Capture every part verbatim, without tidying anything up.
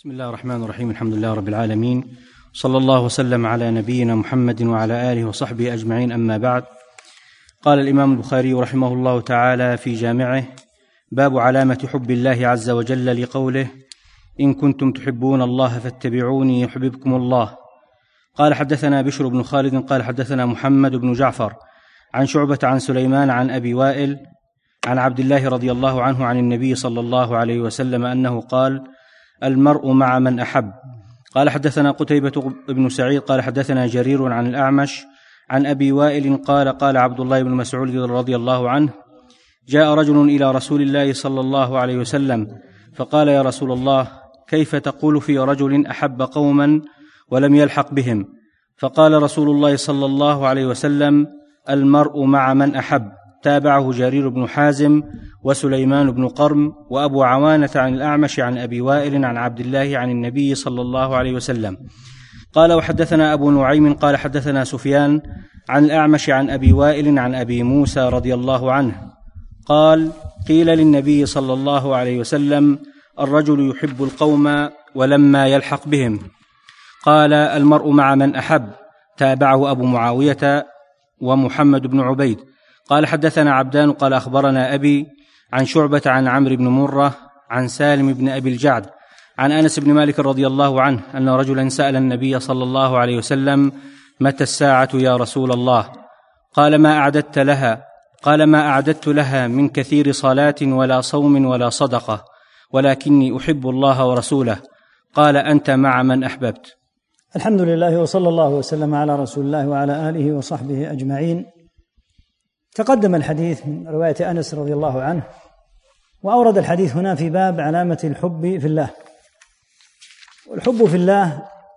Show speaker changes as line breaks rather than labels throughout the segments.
بسم الله الرحمن الرحيم. الحمد لله رب العالمين، صلى الله وسلم على نبينا محمد وعلى آله وصحبه أجمعين، أما بعد. قال الإمام البخاري رحمه الله تعالى في جامعه: باب علامة حب الله عز وجل لقوله: إن كنتم تحبون الله فاتبعوني يحببكم الله. قال: حدثنا بشر بن خالد قال حدثنا محمد بن جعفر عن شعبة عن سليمان عن أبي وائل عن عبد الله رضي الله عنه عن النبي صلى الله عليه وسلم أنه قال: المرء مع من أحب. قال: حدثنا قتيبة بن سعيد قال حدثنا جرير عن الأعمش عن أبي وائل قال: قال عبد الله بن مسعود رضي الله عنه: جاء رجل إلى رسول الله صلى الله عليه وسلم فقال: يا رسول الله، كيف تقول في رجل أحب قوما ولم يلحق بهم؟ فقال رسول الله صلى الله عليه وسلم: المرء مع من أحب. تابعه جرير بن حازم وسليمان بن قرم وأبو عوانة عن الأعمش عن أبي وائل عن عبد الله عن النبي صلى الله عليه وسلم. قال: وحدثنا أبو نعيم قال حدثنا سفيان عن الأعمش عن أبي وائل عن أبي موسى رضي الله عنه قال: قيل للنبي صلى الله عليه وسلم: الرجل يحب القوم ولما يلحق بهم. قال: المرء مع من أحب. تابعه أبو معاوية ومحمد بن عبيد. قال: حدثنا عبدان قال أخبرنا أبي عن شعبة عن عمرو بن مرة عن سالم بن أبي الجعد عن أنس بن مالك رضي الله عنه أن رجلا سأل النبي صلى الله عليه وسلم: متى الساعة يا رسول الله؟ قال: ما أعددت لها؟ قال: ما أعددت لها من كثير صلاة ولا صوم ولا صدقة، ولكني أحب الله ورسوله. قال: أنت مع من أحببت.
الحمد لله، وصلى الله وسلم على رسول الله وعلى آله وصحبه أجمعين. تقدم الحديث من رواية أنس رضي الله عنه، وأورد الحديث هنا في باب علامة الحب في الله. والحب في الله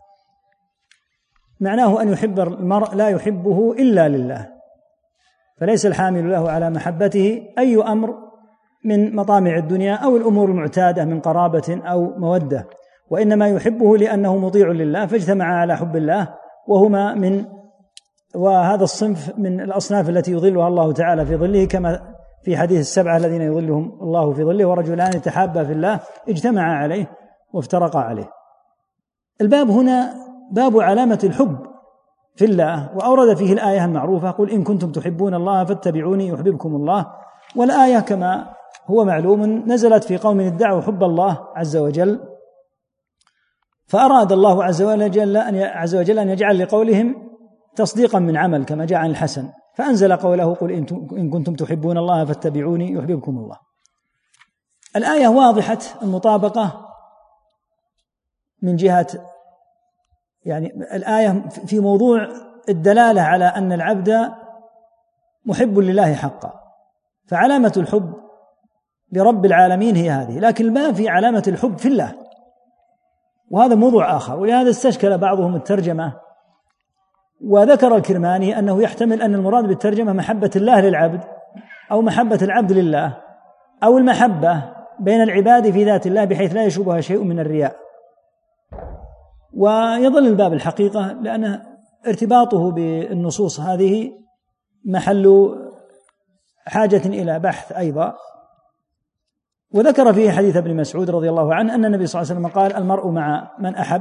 معناه أن يحب المرء لا يحبه إلا لله، فليس الحامل له على محبته أي أمر من مطامع الدنيا أو الأمور المعتادة من قرابة أو مودة، وإنما يحبه لأنه مطيع لله، فاجتمع على حب الله، وهما من وهذا الصنف من الأصناف التي يظلها الله تعالى في ظله، كما في حديث السبعة الذين يظلهم الله في ظله: ورجلان يتحابا في الله اجتمعا عليه وافترقا عليه. الباب هنا باب علامة الحب في الله، وأورد فيه الآية المعروفة: قل إن كنتم تحبون الله فاتبعوني يحببكم الله. والآية كما هو معلوم نزلت في قوم ادعوا حب الله عز وجل، فأراد الله عز وجل أن عز وجل أن يجعل لقولهم تصديقا من عمل، كما جاء عن الحسن، فأنزل قوله: قل إن كنتم تحبون الله فاتبعوني يحببكم الله. الآية واضحة المطابقة من جهة يعني الآية في موضوع الدلالة على أن العبد محب لله حقا، فعلامة الحب لرب العالمين هي هذه، لكن الباب في علامة الحب في الله، وهذا موضوع آخر. ولهذا استشكل بعضهم الترجمة، وذكر الكرماني أنه يحتمل أن المراد بالترجمة محبة الله للعبد، أو محبة العبد لله، أو المحبة بين العباد في ذات الله بحيث لا يشوبها شيء من الرياء. ويظل الباب الحقيقة لأن ارتباطه بالنصوص هذه محل حاجة إلى بحث أيضا. وذكر فيه حديث ابن مسعود رضي الله عنه أن النبي صلى الله عليه وسلم قال: المرء مع من أحب.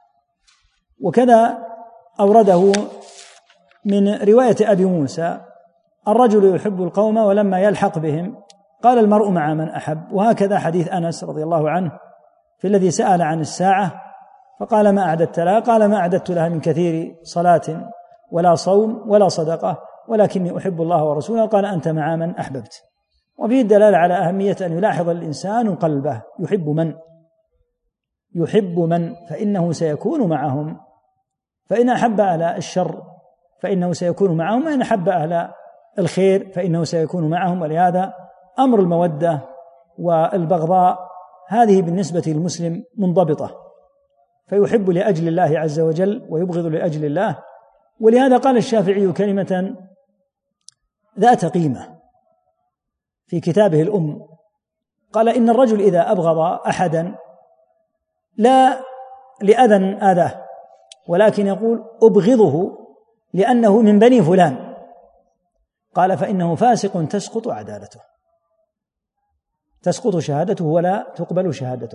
وكذا أورده من رواية أبي موسى: الرجل يحب القوم ولما يلحق بهم قال: المرء مع من أحب. وهكذا حديث أنس رضي الله عنه في الذي سأل عن الساعة فقال: ما أعددت لها؟ قال: ما أعددت لها من كثير صلاة ولا صوم ولا صدقة، ولكني أحب الله ورسوله. قال: أنت مع من أحببت. وفيه الدلالة على أهمية أن يلاحظ الإنسان قلبه، يحب من يحب من فإنه سيكون معهم، فإن أحب أهل الشر فإنه سيكون معهم، وإن أحب أهل الخير فإنه سيكون معهم. ولهذا أمر المودة والبغضاء هذه بالنسبة للمسلم منضبطة، فيحب لأجل الله عز وجل ويبغض لأجل الله. ولهذا قال الشافعي كلمة ذات قيمة في كتابه الأم، قال: إن الرجل إذا أبغض أحدا لا لأذى آذاه، ولكن يقول: أبغضه لأنه من بني فلان. قال: فإنه فاسق تسقط عدالته، تسقط شهادته ولا تقبل شهادته.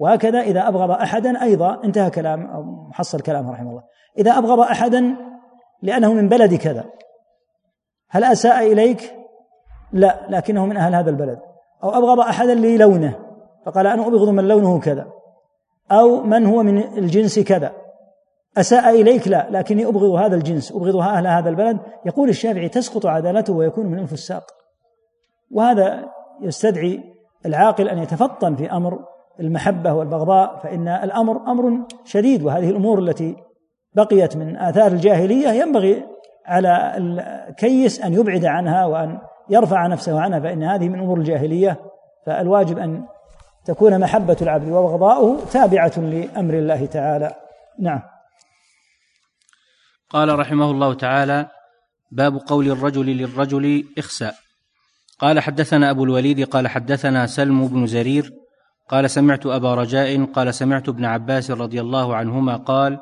وهكذا إذا أبغض أحدا أيضا، انتهى كلام أو محصل كلامه رحمه الله، إذا أبغض أحدا لأنه من بلد كذا، هل أساء إليك؟ لا، لكنه من أهل هذا البلد. أو أبغض أحدا للونه فقال أنا أبغض من لونه كذا، أو من هو من الجنس كذا، أساء إليك؟ لا، لكني أبغض هذا الجنس، أبغض أهل هذا البلد. يقول الشافعي تسقط عدالته ويكون من الفساق. وهذا يستدعي العاقل أن يتفطن في أمر المحبة والبغضاء، فإن الأمر أمر شديد، وهذه الأمور التي بقيت من آثار الجاهلية ينبغي على الكيس أن يبعد عنها وأن يرفع نفسه عنها، فإن هذه من أمور الجاهلية. فالواجب أن تكون محبة العبد وبغضاؤه تابعة لأمر الله تعالى. نعم.
قال رحمه الله تعالى: باب قول الرجل للرجل اخسأ. قال حدثنا أبو الوليد قال حدثنا سلم بن زرير قال سمعت أبا رجاء قال سمعت ابن عباس رضي الله عنهما قال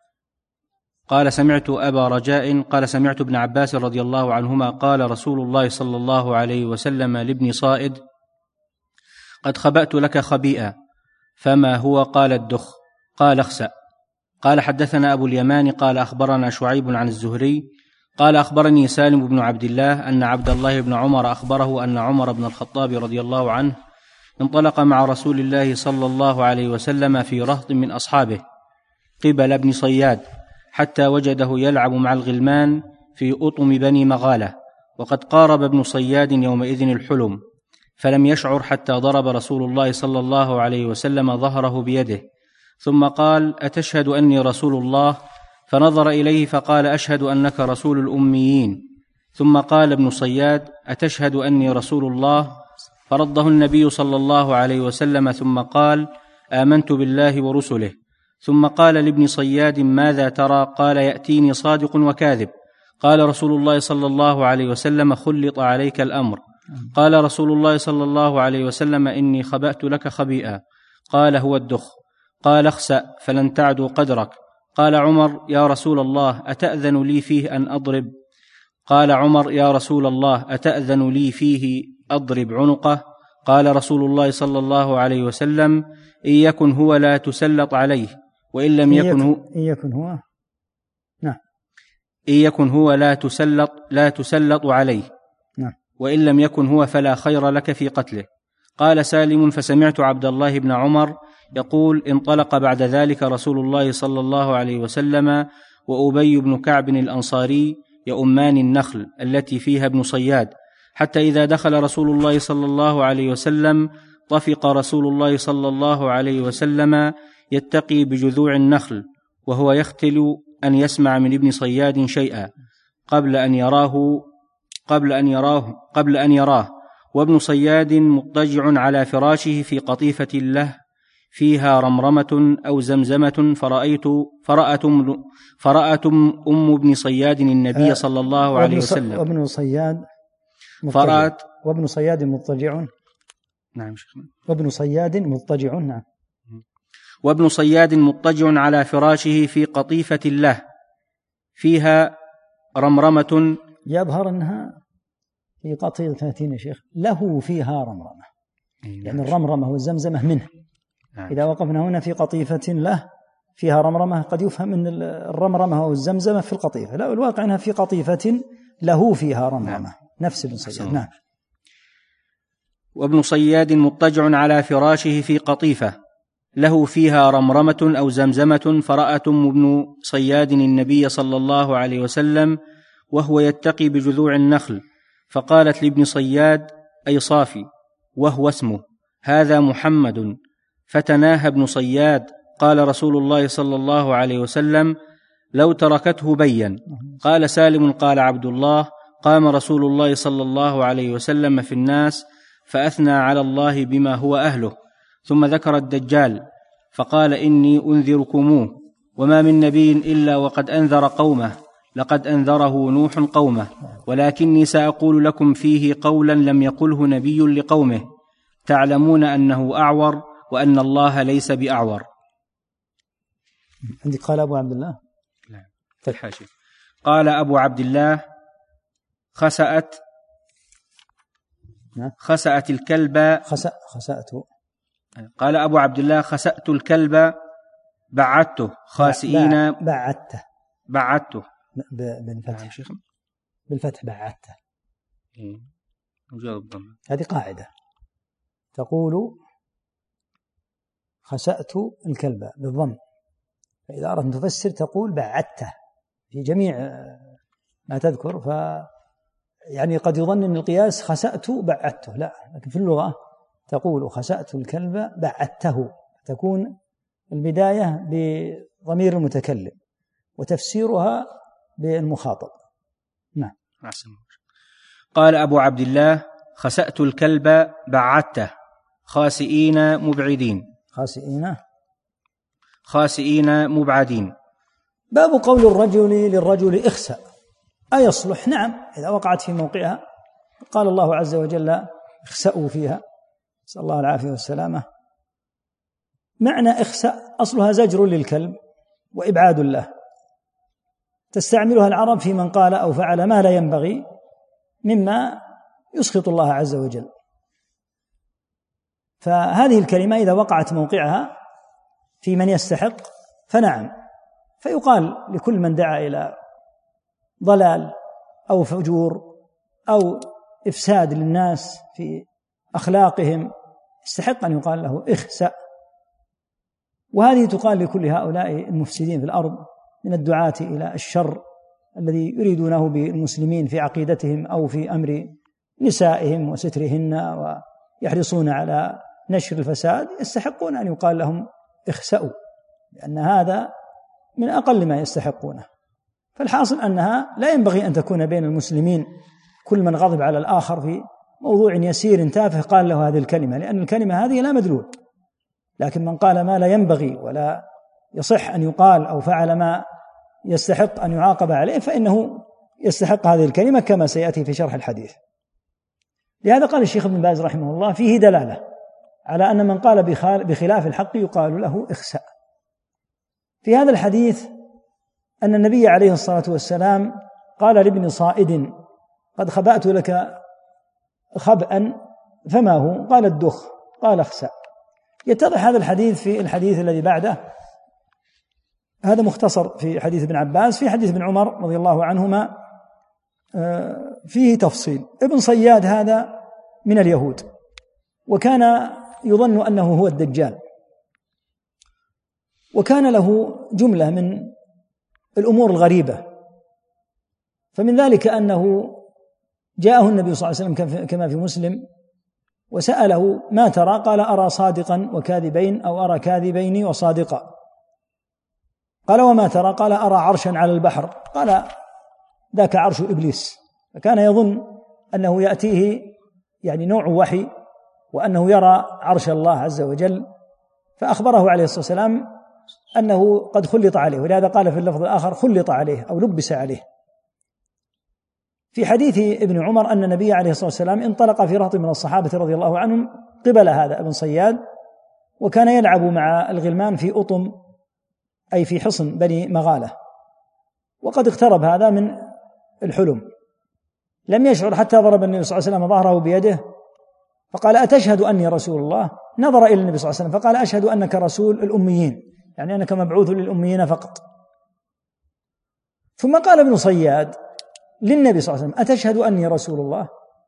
قال سمعت أبا رجاء قال سمعت ابن عباس رضي الله عنهما قال رسول الله صلى الله عليه وسلم لابن صائد: قد خبأت لك خبيئة، فما هو؟ قال الدخ. قال اخسأ. قال حدثنا أبو اليمان قال أخبرنا شعيب عن الزهري قال أخبرني سالم بن عبد الله أن عبد الله بن عمر أخبره أن عمر بن الخطاب رضي الله عنه انطلق مع رسول الله صلى الله عليه وسلم في رهط من أصحابه قبل ابن صياد، حتى وجده يلعب مع الغلمان في أطم بني مغالة، وقد قارب ابن صياد يومئذ الحلم، فلم يشعر حتى ضرب رسول الله صلى الله عليه وسلم ظهره بيده، ثم قال: أتشهد أني رسول الله؟ فنظر إليه فقال: أشهد أنك رسول الأميين. ثم قال ابن صياد: أتشهد أني رسول الله؟ فرده النبي صلى الله عليه وسلم، ثم قال: آمنت بالله ورسله. ثم قال لابن صياد: ماذا ترى؟ قال: يأتيني صادق وكاذب. قال رسول الله صلى الله عليه وسلم: خلط عليك الأمر. قال رسول الله صلى الله عليه وسلم: إني خبأت لك خبيئة. قال: هو الدخ. قال: اخسأ فلن تعدوا قدرك. قال عمر: يا رسول الله أتأذن لي فيه أن أضرب؟ قال عمر: يا رسول الله أتأذن لي فيه أضرب عنقه؟ قال رسول الله صلى الله عليه وسلم: إن يكن هو لا تسلط عليه، وإن لم يكن هو
إن يكن هو نعم
إن يكن هو لا تسلط لا تسلط عليه،
نعم
وإن لم يكن هو فلا خير لك في قتله. قال سالم: فسمعت عبد الله بن عمر يقول: انطلق بعد ذلك رسول الله صلى الله عليه وسلم وأبي بن كعب الأنصاري يؤمان النخل التي فيها ابن صياد، حتى إذا دخل رسول الله صلى الله عليه وسلم طفق رسول الله صلى الله عليه وسلم يتقي بجذوع النخل، وهو يختل أن يسمع من ابن صياد شيئا قبل أن يراه قبل أن يراه قبل أن يراه وابن صياد مضطجع على فراشه في قطيفة له فيها رمرمة أو زمزمة، فرأيت فرأت فرأت أم ابن صياد النبي صلى الله عليه وسلم
وابن صياد
فرأت
وابن صياد مضطجع
نعم شيخنا
وابن صياد مضطجع نعم
وابن صياد مضطجع على فراشه في قطيفة له فيها رمرمة.
يظهر أنها في قطيفة يا شيخ له فيها رمرمة، يعني الرمرمة والزمزمة منه. إذا وقفنا هنا في قطيفة له فيها رمرمة قد يفهم أن الرمرمة والزمزمة في القطيفة، لا، الواقع أنها في قطيفة له فيها رمرمة، نفس ابن صياد. نعم.
وابن صياد مضطجع على فراشه في قطيفة له فيها رمرمة أو زمزمة، فرأت أم ابن صياد النبي صلى الله عليه وسلم وهو يتقي بجذوع النخل، فقالت لابن صياد: أي صافي، وهو اسمه، هذا محمد. فتناهى ابن صياد. قال رسول الله صلى الله عليه وسلم: لو تركته بين. قال سالم: قال عبد الله: قام رسول الله صلى الله عليه وسلم في الناس فأثنى على الله بما هو أهله، ثم ذكر الدجال فقال: إني أنذركموه، وما من نبي إلا وقد أنذر قومه، لقد أنذره نوح قومه، ولكني سأقول لكم فيه قولا لم يقله نبي لقومه، تعلمون أنه أعور وأن الله ليس بأعور.
عندك قال أبو عبد الله؟
لا في الحاشية. قال أبو عبد الله: خسأت خسأت الكلب
خسأ خسأته
قال أبو عبد الله: خسأت الكلب بعدته خاسئين.
بعدته
بعدته
بالفتح. بالفتح بعدته. هذه قاعدة تقول خسأت الكلب بالضم، فإذا أردت أن تفسر تقول بعدته في جميع ما تذكر. ف يعني قد يظن أن القياس خسأت بعدته، لا، لكن في اللغة تقول خسأت الكلب بعدته، تكون البداية بضمير المتكلم وتفسيرها بالمخاطب. نعم.
قال أبو عبد الله: خسأت الكلب بعدته خاسئين مبعدين.
خاسئين
خاسئين مبعدين.
باب قول الرجل للرجل اخسأ أيصلح؟ نعم، إذا وقعت في موقعها. قال الله عز وجل: اخسأوا فيها، نسأل الله العافية والسلامة. معنى اخسأ أصلها زجر للكلب وإبعاد له، تستعملها العرب في من قال أو فعل ما لا ينبغي مما يسخط الله عز وجل. فهذه الكلمة إذا وقعت موقعها في من يستحق فنعم، فيقال لكل من دعا إلى ضلال أو فجور أو إفساد للناس في أخلاقهم يستحق أن يقال له اخسأ. وهذه تقال لكل هؤلاء المفسدين في الأرض من الدعاة إلى الشر الذي يريدونه بالمسلمين في عقيدتهم أو في أمر نسائهم وسترهن ويحرصون على نشر الفساد، يستحقون أن يقال لهم اخسأوا، لأن هذا من أقل ما يستحقونه. فالحاصل أنها لا ينبغي أن تكون بين المسلمين كل من غضب على الآخر في موضوع يسير تافه قال له هذه الكلمة، لأن الكلمة هذه لا مدلول. لكن من قال ما لا ينبغي ولا يصح أن يقال أو فعل ما يستحق أن يعاقب عليه فإنه يستحق هذه الكلمة كما سيأتي في شرح الحديث. لهذا قال الشيخ ابن باز رحمه الله: فيه دلالة على أن من قال بخلاف الحق يقال له اخسأ. في هذا الحديث أن النبي عليه الصلاة والسلام قال لابن صائد: قد خبأت لك خبأ فما هو؟ قال: الدخ. قال: اخسأ. يتضح هذا الحديث في الحديث الذي بعده، هذا مختصر في حديث ابن عباس. في حديث ابن عمر رضي الله عنهما فيه تفصيل. ابن صياد هذا من اليهود، وكان يظن أنه هو الدجال، وكان له جملة من الأمور الغريبة. فمن ذلك أنه جاءه النبي صلى الله عليه وسلم كما في مسلم وسأله: ما ترى؟ قال: أرى صادقا وكاذبين، أو أرى كاذبين وصادقا. قال: وما ترى؟ قال: أرى عرشا على البحر. قال: ذاك عرش إبليس. فكان يظن أنه يأتيه يعني نوع وحي وأنه يرى عرش الله عز وجل، فأخبره عليه الصلاة والسلام أنه قد خلط عليه، ولهذا قال في اللفظ الآخر: خلط عليه أو لبس عليه. في حديث ابن عمر أن النبي عليه الصلاة والسلام انطلق في رهط من الصحابة رضي الله عنهم قبل هذا ابن صياد، وكان يلعب مع الغلمان في أطم أي في حصن بني مغالة، وقد اقترب هذا من الحلم. لم يشعر حتى ضرب النبي صلى الله عليه وسلم ظهره بيده فقال: أتشهد أني رسول الله؟ نظر إلى النبي صلى الله عليه وسلم فقال: أشهد أنك رسول الأميين، يعني أنك مبعوث للأميين فقط. ثم قال ابن صياد للنبي صلى الله عليه وسلم: أتشهد أني رسول الله؟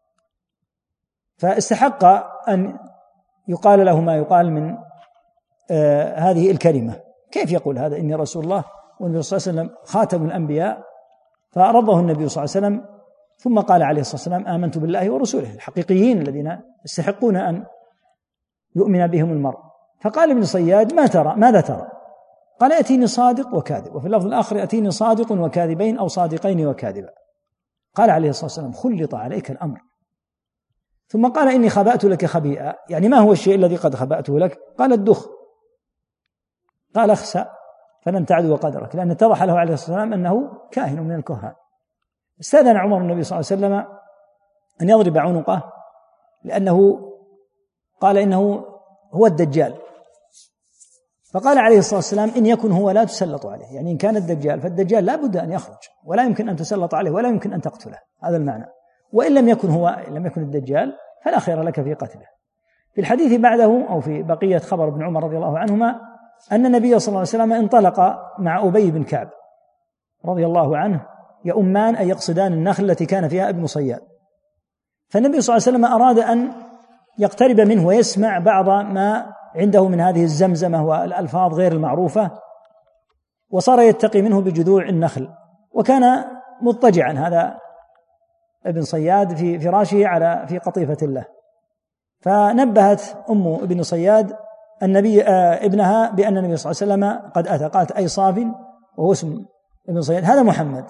فاستحق أن يقال له ما يقال من آه هذه الكلمة. كيف يقول هذا إني رسول الله والنبي صلى الله عليه وسلم خاتم الأنبياء؟ فرضه النبي صلى الله عليه وسلم، ثم قال عليه الصلاة والسلام: آمنت بالله ورسوله، الحقيقيين الذين يستحقون أن يؤمن بهم المرء. فقال ابن صياد: ما ترى؟ ماذا ترى؟ قال: يأتيني صادق وكاذب، وفي اللفظ الآخر: يأتيني صادق وكاذبين أو صادقين وكاذبا. قال عليه الصلاة والسلام: خلط عليك الأمر. ثم قال: إني خبأت لك خبيئة، يعني ما هو الشيء الذي قد خبأته لك؟ قال: الدخ. قال: اخسأ فلن تعدو قدرك، لأن اتضح له عليه الصلاة والسلام أنه كاهن من الكهان. استأذن عمر النبي صلى الله عليه وسلم أن يضرب عنقه، لأنه قال إنه هو الدجال. فقال عليه الصلاة والسلام: إن يكن هو لا تسلط عليه، يعني إن كان الدجال فالدجال لا بد أن يخرج، ولا يمكن أن تسلط عليه ولا يمكن أن تقتله، هذا المعنى. وإن لم يكن هو لم يكن الدجال فلا خير لك في قتله. في الحديث بعده أو في بقية خبر ابن عمر رضي الله عنهما أن النبي صلى الله عليه وسلم انطلق مع أبي بن كعب رضي الله عنه يؤمان أي يقصدان النخل التي كان فيها ابن صياد، فالنبي صلى الله عليه وسلم أراد أن يقترب منه ويسمع بعض ما عنده من هذه الزمزمة والألفاظ غير المعروفة، وصار يتقي منه بجذوع النخل، وكان مضطجعا هذا ابن صياد في فراشه على في قطيفة له، فنبهت أم ابن صياد النبي آه ابنها بأن النبي صلى الله عليه وسلم قد أتى، قالت أي صاف، وهو اسم ابن صياد هذا محمد،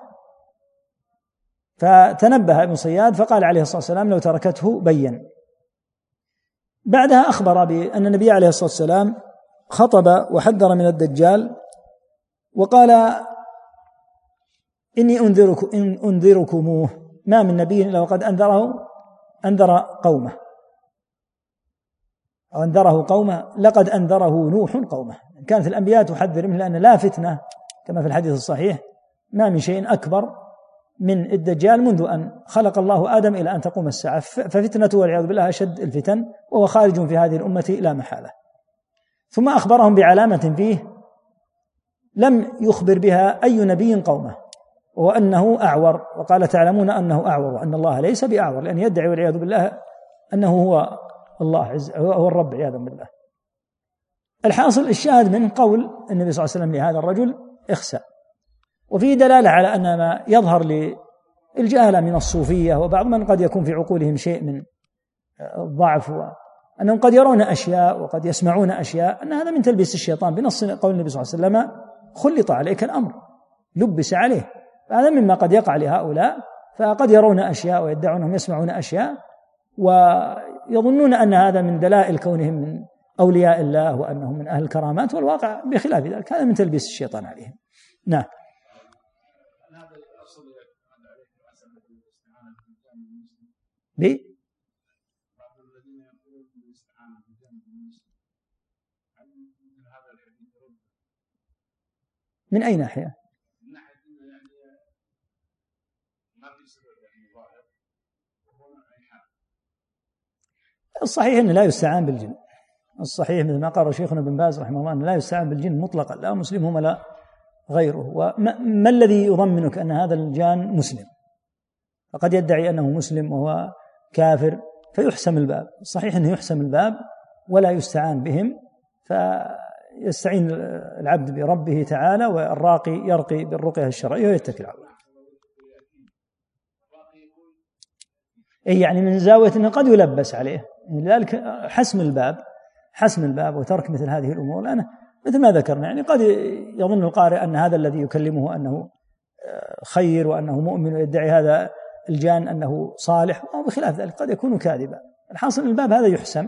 فتنبه ابن صياد فقال عليه الصلاة والسلام لو تركته بين. بعدها أخبر بأن النبي عليه الصلاة والسلام خطب وحذر من الدجال وقال إني أنذركم إن أنذركموه، ما من نبي إلا وقد أنذره أنذر قومه أو أنذره قومه، لقد أنذره نوح قومه. كانت الأنبياء تحذر منه لأن لا فتنة كما في الحديث الصحيح، ما من شيء أكبر من الدجال منذ أن خلق الله آدم إلى أن تقوم الساعة، ففتنته والعياذ بالله أشد الفتن، وهو خارج في هذه الأمة لا محالة. ثم أخبرهم بعلامة فيه لم يخبر بها أي نبي قومه، وهو أنه أعور، وقال تعلمون أنه أعور وأن الله ليس بأعور، لأن يدعي والعياذ بالله أنه هو الله هو الرب عياذا بالله. الحاصل الشاهد من قول النبي صلى الله عليه وسلم لهذا الرجل اخسأ، وفيه دلالة على أن ما يظهر للجهلة من الصوفية وبعض من قد يكون في عقولهم شيء من الضعف، أنهم قد يرون أشياء وقد يسمعون أشياء، أن هذا من تلبيس الشيطان بنص قول النبي صلى الله عليه وسلم خلط عليك الأمر، لبس عليه، فهذا مما قد يقع لهؤلاء، فقد يرون أشياء ويدعون أنهم يسمعون أشياء ويظنون أن هذا من دلائل كونهم من أولياء الله وأنهم من أهل الكرامات، والواقع بخلاف ذلك، هذا من تلبيس الشيطان عليهم. نعم. بي من أي ناحية؟ الصحيح أنه لا يستعان بالجن، الصحيح مثل ما قال شيخنا بن باز رحمه الله أنه لا يستعان بالجن مطلقا، لا مسلم هم لا غيره. وما الذي يضمنك أن هذا الجان مسلم؟ فقد يدعي أنه مسلم وهو كافر فيحسم الباب. الصحيح أنه يحسم الباب ولا يستعان بهم، فيستعين العبد بربه تعالى، والراقي يرقي بالرقية الشرعية ويتكل على الله. أي يعني من زاوية أنه قد يلبس عليه، لذلك حسم الباب حسم الباب وترك مثل هذه الأمور، لأنه مثل ما ذكرنا يعني قد يظن القارئ أن هذا الذي يكلمه أنه خير وأنه مؤمن، ويدعي هذا الجان أنه صالح، أو بخلاف ذلك قد يكون كاذبا. الحاصل الباب هذا يحسم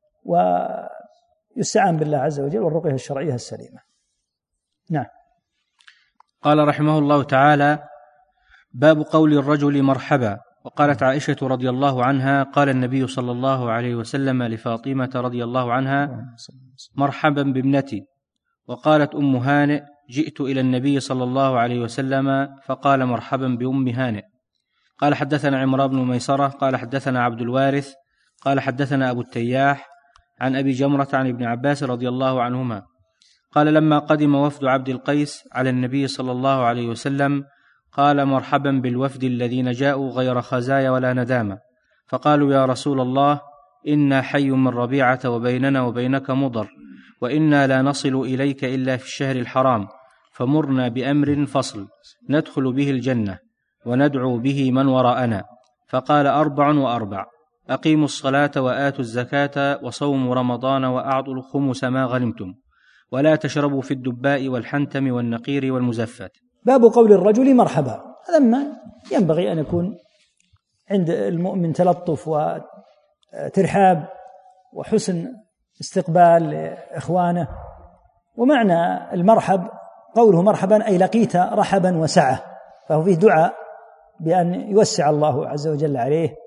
ويستعان بالله عز وجل والرقية الشرعية السليمة. نعم.
قال رحمه الله تعالى: باب قول الرجل مرحبا. وقالت عائشة رضي الله عنها: قال النبي صلى الله عليه وسلم لفاطمة رضي الله عنها: مرحبا بابنتي. وقالت أم هانئ: جئت إلى النبي صلى الله عليه وسلم فقال: مرحبا بأم هانئ. قال: حدثنا عمران بن ميسرة قال حدثنا عبد الوارث قال حدثنا أبو التياح عن أبي جمرة عن ابن عباس رضي الله عنهما قال: لما قدم وفد عبد القيس على النبي صلى الله عليه وسلم قال: مرحبا بالوفد الذين جاءوا غير خزايا ولا ندامة. فقالوا: يا رسول الله، إنا حي من ربيعة وبيننا وبينك مضر، وإنا لا نصل إليك إلا في الشهر الحرام، فمرنا بأمر فصل ندخل به الجنة وندعو به من وراءنا. فقال: أربع وأربع: أقيموا الصلاة وآتوا الزكاة وصوموا رمضان وأعطوا الخمس ما غنمتم، ولا تشربوا في الدباء والحنتم والنقير والمزفت.
باب قول الرجل مرحبا. هذا ما ينبغي أن يكون عند المؤمن تلطف وترحاب وحسن استقبال لإخوانه. ومعنى المرحب قوله مرحبا أي لقيت رحبا وسعة، فهو فيه دعاء بأن يوسع الله عز وجل عليه،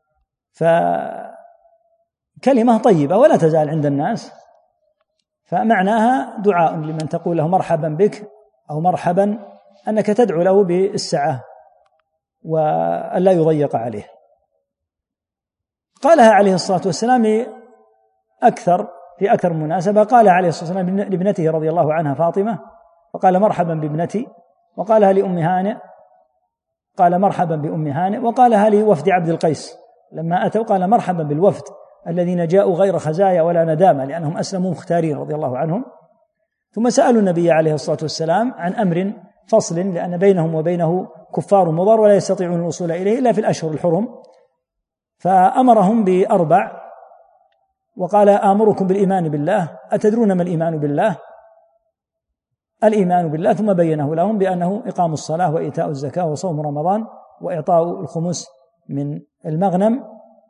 فكلمة طيبة ولا تزال عند الناس، فمعناها دعاء لمن تقول له مرحبا بك أو مرحبا، أنك تدعو له بالسعة وألا يضيق عليه. قالها عليه الصلاة والسلام أكثر في أكثر مناسبة قال عليه الصلاة والسلام لابنته رضي الله عنها فاطمة، وقال مرحبا بابنتي، وقالها لأم هانئ، قال مرحبا بأم هانئ، وقالها لوفد عبد القيس لما أتوا قال مرحبا بالوفد الذين جاءوا غير خزايا ولا ندامة لأنهم أسلموا مختارين رضي الله عنهم. ثم سألوا النبي عليه الصلاة والسلام عن أمر فصل لأن بينهم وبينه كفار مضر ولا يستطيعون الوصول إليه إلا في الأشهر الحرم، فأمرهم بأربع، وقال آمركم بالإيمان بالله، أتدرون ما الإيمان بالله؟ الإيمان بالله، ثم بينه لهم بأنه إقام الصلاة وإيتاء الزكاة وصوم رمضان وإعطاء الخمس من المغنم،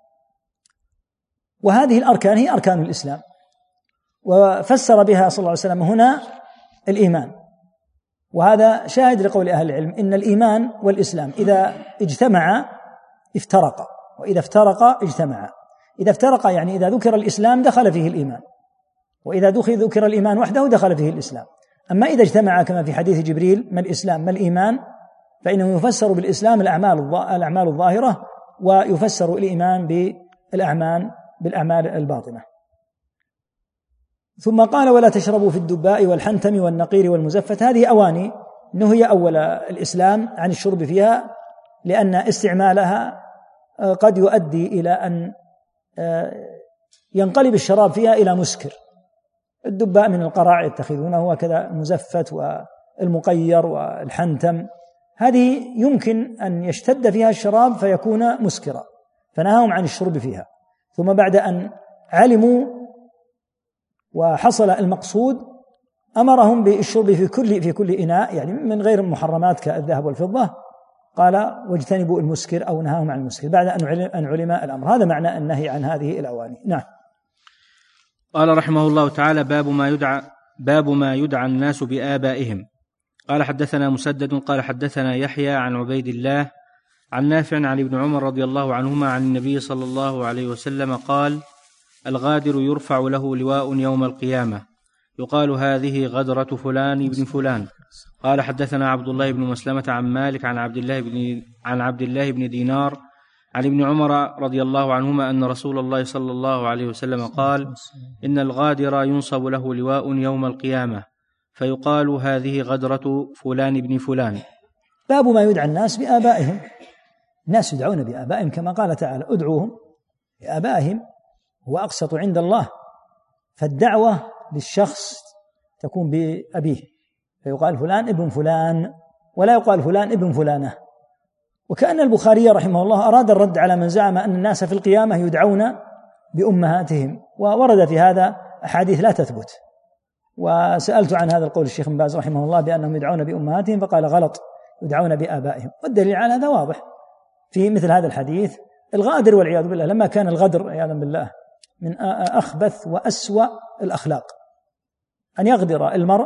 وهذه الأركان هي أركان الإسلام، وفسر بها صلى الله عليه وسلم هنا الإيمان. وهذا شاهد لقول أهل العلم إن الإيمان والإسلام إذا اجتمعا افترقا، وإذا افترقا اجتمعا. إذا افترقا يعني إذا ذكر الإسلام دخل فيه الإيمان، وإذا ذكر الإيمان وحده دخل فيه الإسلام. أما إذا اجتمعا كما في حديث جبريل ما الإسلام ما الإيمان، فإنه يفسر بالإسلام الأعمال الأعمال الظاهرة، ويفسر الإيمان بالأعمال بالأعمال الباطنة. ثم قال ولا تشربوا في الدباء والحنتم والنقير والمزفت، هذه أواني نهي أول الإسلام عن الشرب فيها، لأن استعمالها قد يؤدي إلى أن ينقلب الشراب فيها إلى مسكر. الدباء من القراع يتخذونه، وكذا المزفت والمقير والحنتم، هذه يمكن أن يشتد فيها الشراب فيكون مسكرا، فنهاهم عن الشرب فيها. ثم بعد أن علموا وحصل المقصود أمرهم بالشرب في كل في كل إناء، يعني من غير محرمات كالذهب والفضة، قال واجتنبوا المسكر أو نهاهم عن المسكر بعد أن علم الأمر. هذا معنى النهي عن هذه الأواني. نعم.
قال رحمه الله تعالى باب ما يدعى باب ما يدعى الناس بآبائهم. قال حدثنا مسدد قال حدثنا يحيى عن عبيد الله عن نافع عن ابن عمر رضي الله عنهما عن النبي صلى الله عليه وسلم قال الغادر يرفع له لواء يوم القيامة يقال هذه غدرة فلان بن فلان. قال حدثنا عبد الله بن مسلمة عن مالك عن عبد الله بن عن عبد الله بن دينار عن ابن عمر رضي الله عنهما أن رسول الله صلى الله عليه وسلم قال إن الغادر ينصب له لواء يوم القيامة فيقال هذه غدرة فلان بن فلان.
باب ما يدعى الناس بآبائهم. الناس يدعون بآبائهم كما قال تعالى ادعوهم بآبائهم هو أقسط عند الله، فالدعوة للشخص تكون بأبيه، فيقال فلان ابن فلان ولا يقال فلان ابن فلانة. وكأن البخاري رحمه الله أراد الرد على من زعم أن الناس في القيامة يدعون بأمهاتهم، وورد في هذا أحاديث لا تثبت. وسألت عن هذا القول الشيخ بن باز رحمه الله بأنهم يدعون بأمهاتهم، فقال غلط، يدعون بآبائهم. والدليل على هذا واضح في مثل هذا الحديث. الغادر والعياذ بالله لما كان الغدر عياذا بالله من أخبث وأسوأ الأخلاق، أن يغدر المرء،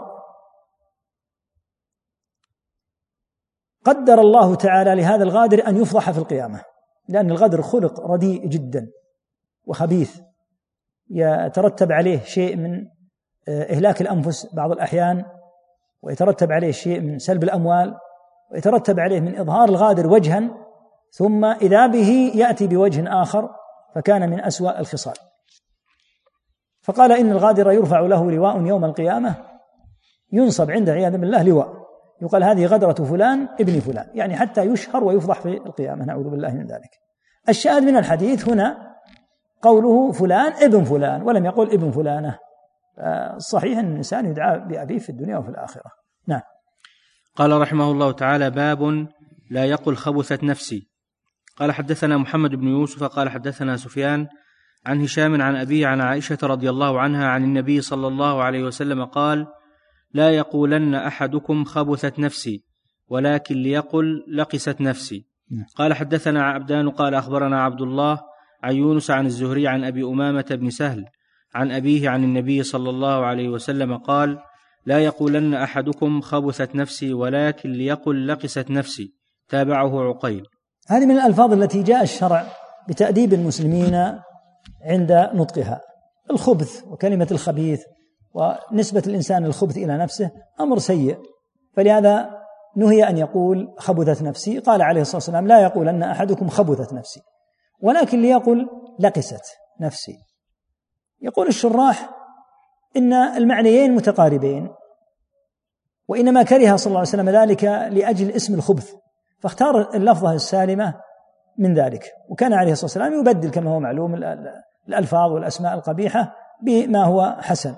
قدر الله تعالى لهذا الغادر أن يفضح في القيامة، لأن الغدر خلق رديء جدا وخبيث، يترتب عليه شيء من إهلاك الأنفس بعض الأحيان، ويترتب عليه شيء من سلب الأموال، ويترتب عليه من إظهار الغادر وجها ثم إذا به يأتي بوجه آخر، فكان من أسوأ الخصال. فقال إن الغادر يرفع له لواء يوم القيامة، ينصب عنده عياذا بالله لواء، يقال هذه غدرة فلان ابن فلان، يعني حتى يشهر ويفضح في القيامة، نعوذ بالله من ذلك. الشاهد من الحديث هنا قوله فلان ابن فلان ولم يقل ابن فلانة. صحيح أن الإنسان يدعى بأبيه في الدنيا وفي الآخرة. نعم.
قال رحمه الله تعالى باب لا يقل خبثت نفسي. قال حدثنا محمد بن يوسف قال حدثنا سفيان عن هشام عن أبيه عن عائشة رضي الله عنها عن النبي صلى الله عليه وسلم قال لا يقولن أحدكم خبثت نفسي ولكن ليقل لقست نفسي. قال حدثنا عبدان قال أخبرنا عبد الله عن يونس عن الزهري عن أبي أمامة بن سهل عن أبيه عن النبي صلى الله عليه وسلم قال لا يقولن أحدكم خبثت نفسي ولكن ليقل لقست نفسي. تابعه عقيل.
هذه من الألفاظ التي جاء الشرع بتأديب المسلمين عند نطقها. الخبث وكلمة الخبيث ونسبة الإنسان الخبث إلى نفسه أمر سيء، فلهذا نهي أن يقول خبثت نفسي. قال عليه الصلاة والسلام لا يقولن أحدكم خبثت نفسي ولكن ليقل لقست نفسي. يقول الشراح إن المعنيين متقاربين، وإنما كره صلى الله عليه وسلم ذلك لأجل اسم الخبث، فاختار اللفظة السالمة من ذلك. وكان عليه الصلاة والسلام يبدل كما هو معلوم الألفاظ والأسماء القبيحة بما هو حسن.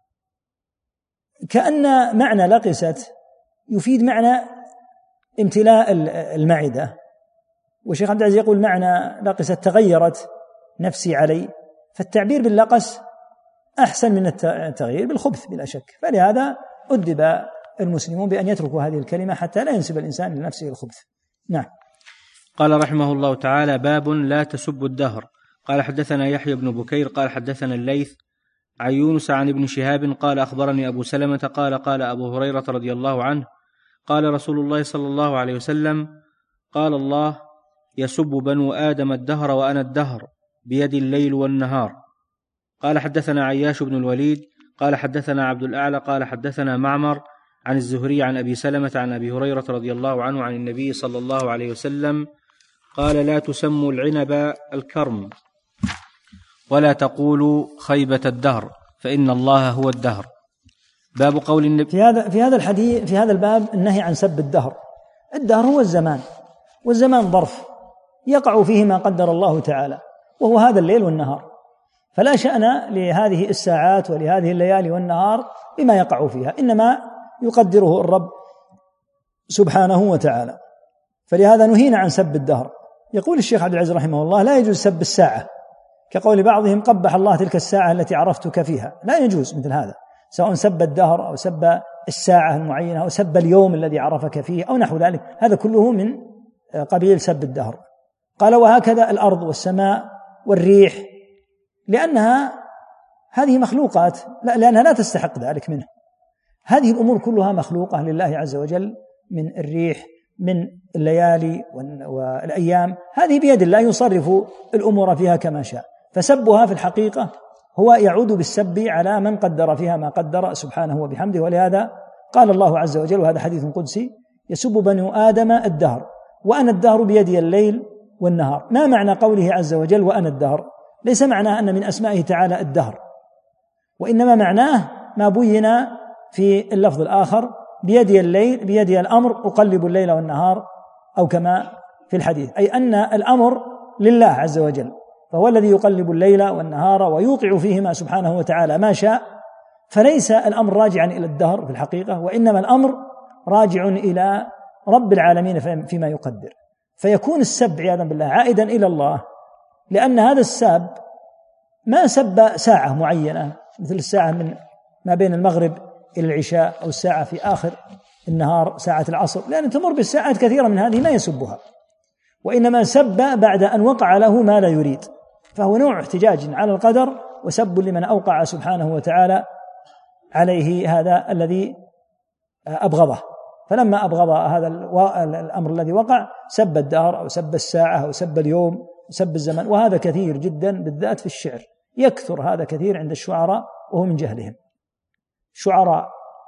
كأن معنى لقست يفيد معنى امتلاء المعدة، والشيخ عبد العزيز يقول معنى لقست تغيرت نفسي علي، فالتعبير باللقس أحسن من التغيير بالخبث بلا شك. فلهذا أدب المسلمون بأن يتركوا هذه الكلمة حتى لا ينسب الإنسان لنفسه الخبث. نعم.
قال رحمه الله تعالى: باب لا تسب الدهر. قال حدثنا يحيى بن بكير قال حدثنا الليث عن يونس عن ابن شهاب قال أخبرني أبو سلمة قال قال أبو هريرة رضي الله عنه قال رسول الله صلى الله عليه وسلم: قال الله: يسب بنو آدم الدهر وأنا الدهر بيد الليل والنهار. قال حدثنا عياش بن الوليد قال حدثنا عبد الأعلى قال حدثنا معمر عن الزهري عن أبي سلمة عن أبي هريرة رضي الله عنه عن النبي صلى الله عليه وسلم قال: لا تسموا العنب الكرم ولا تقولوا خيبة الدهر فإن الله هو الدهر. باب قول النبي
في هذا في هذا الحديث في هذا الباب النهي عن سب الدهر. الدهر هو الزمان، والزمان ظرف يقع فيه ما قدر الله تعالى، وهو هذا الليل والنهار، فلا شأن لهذه الساعات ولهذه الليالي والنهار بما يقع فيها، إنما يقدره الرب سبحانه وتعالى. فلهذا نهينا عن سب الدهر. يقول الشيخ عبد العزيز رحمه الله: لا يجوز سب الساعة، كقول بعضهم: قبح الله تلك الساعة التي عرفتك فيها. لا يجوز مثل هذا، سواء سب الدهر أو سب الساعة المعينة أو سب اليوم الذي عرفك فيه أو نحو ذلك، هذا كله من قبيل سب الدهر. قال: وهكذا الأرض والسماء والريح، لأنها هذه مخلوقات، لا لأنها لا تستحق ذلك منه. هذه الأمور كلها مخلوقة لله عز وجل، من الريح، من الليالي والأيام، هذه بيد الله يصرف الأمور فيها كما شاء. فسبها في الحقيقة هو يعود بالسب على من قدر فيها ما قدر سبحانه وبحمده. ولهذا قال الله عز وجل، وهذا حديث قدسي: يسب بنو آدم الدهر وأنا الدهر بيدي الليل والنهار. ما معنى قوله عز وجل وأنا الدهر؟ ليس معناه أن من أسمائه تعالى الدهر، وإنما معناه ما بين في اللفظ الآخر: بيدي الليل، بيدي الأمر، أقلب الليل والنهار، أو كما في الحديث، أي أن الأمر لله عز وجل، فهو الذي يقلب الليل والنهار ويوقع فيهما سبحانه وتعالى ما شاء. فليس الأمر راجعا إلى الدهر في الحقيقة، وإنما الأمر راجع إلى رب العالمين فيما يقدر. فيكون السب عياذا بالله عائدا إلى الله، لأن هذا السب ما سب ساعة معينة مثل الساعة من ما بين المغرب إلى العشاء، أو الساعة في آخر النهار ساعة العصر، لأن تمر بالساعات كثيرة من هذه ما يسبها، وإنما سب بعد أن وقع له ما لا يريد، فهو نوع احتجاج على القدر وسب لمن أوقع سبحانه وتعالى عليه هذا الذي أبغضه. فلما أبغض هذا الأمر الذي وقع سب الدهر أو سب الساعة أو سب اليوم وسب الزمن، وهذا كثير جدا بالذات في الشعر، يكثر هذا كثير عند الشعراء وهو من جهلهم. شعراء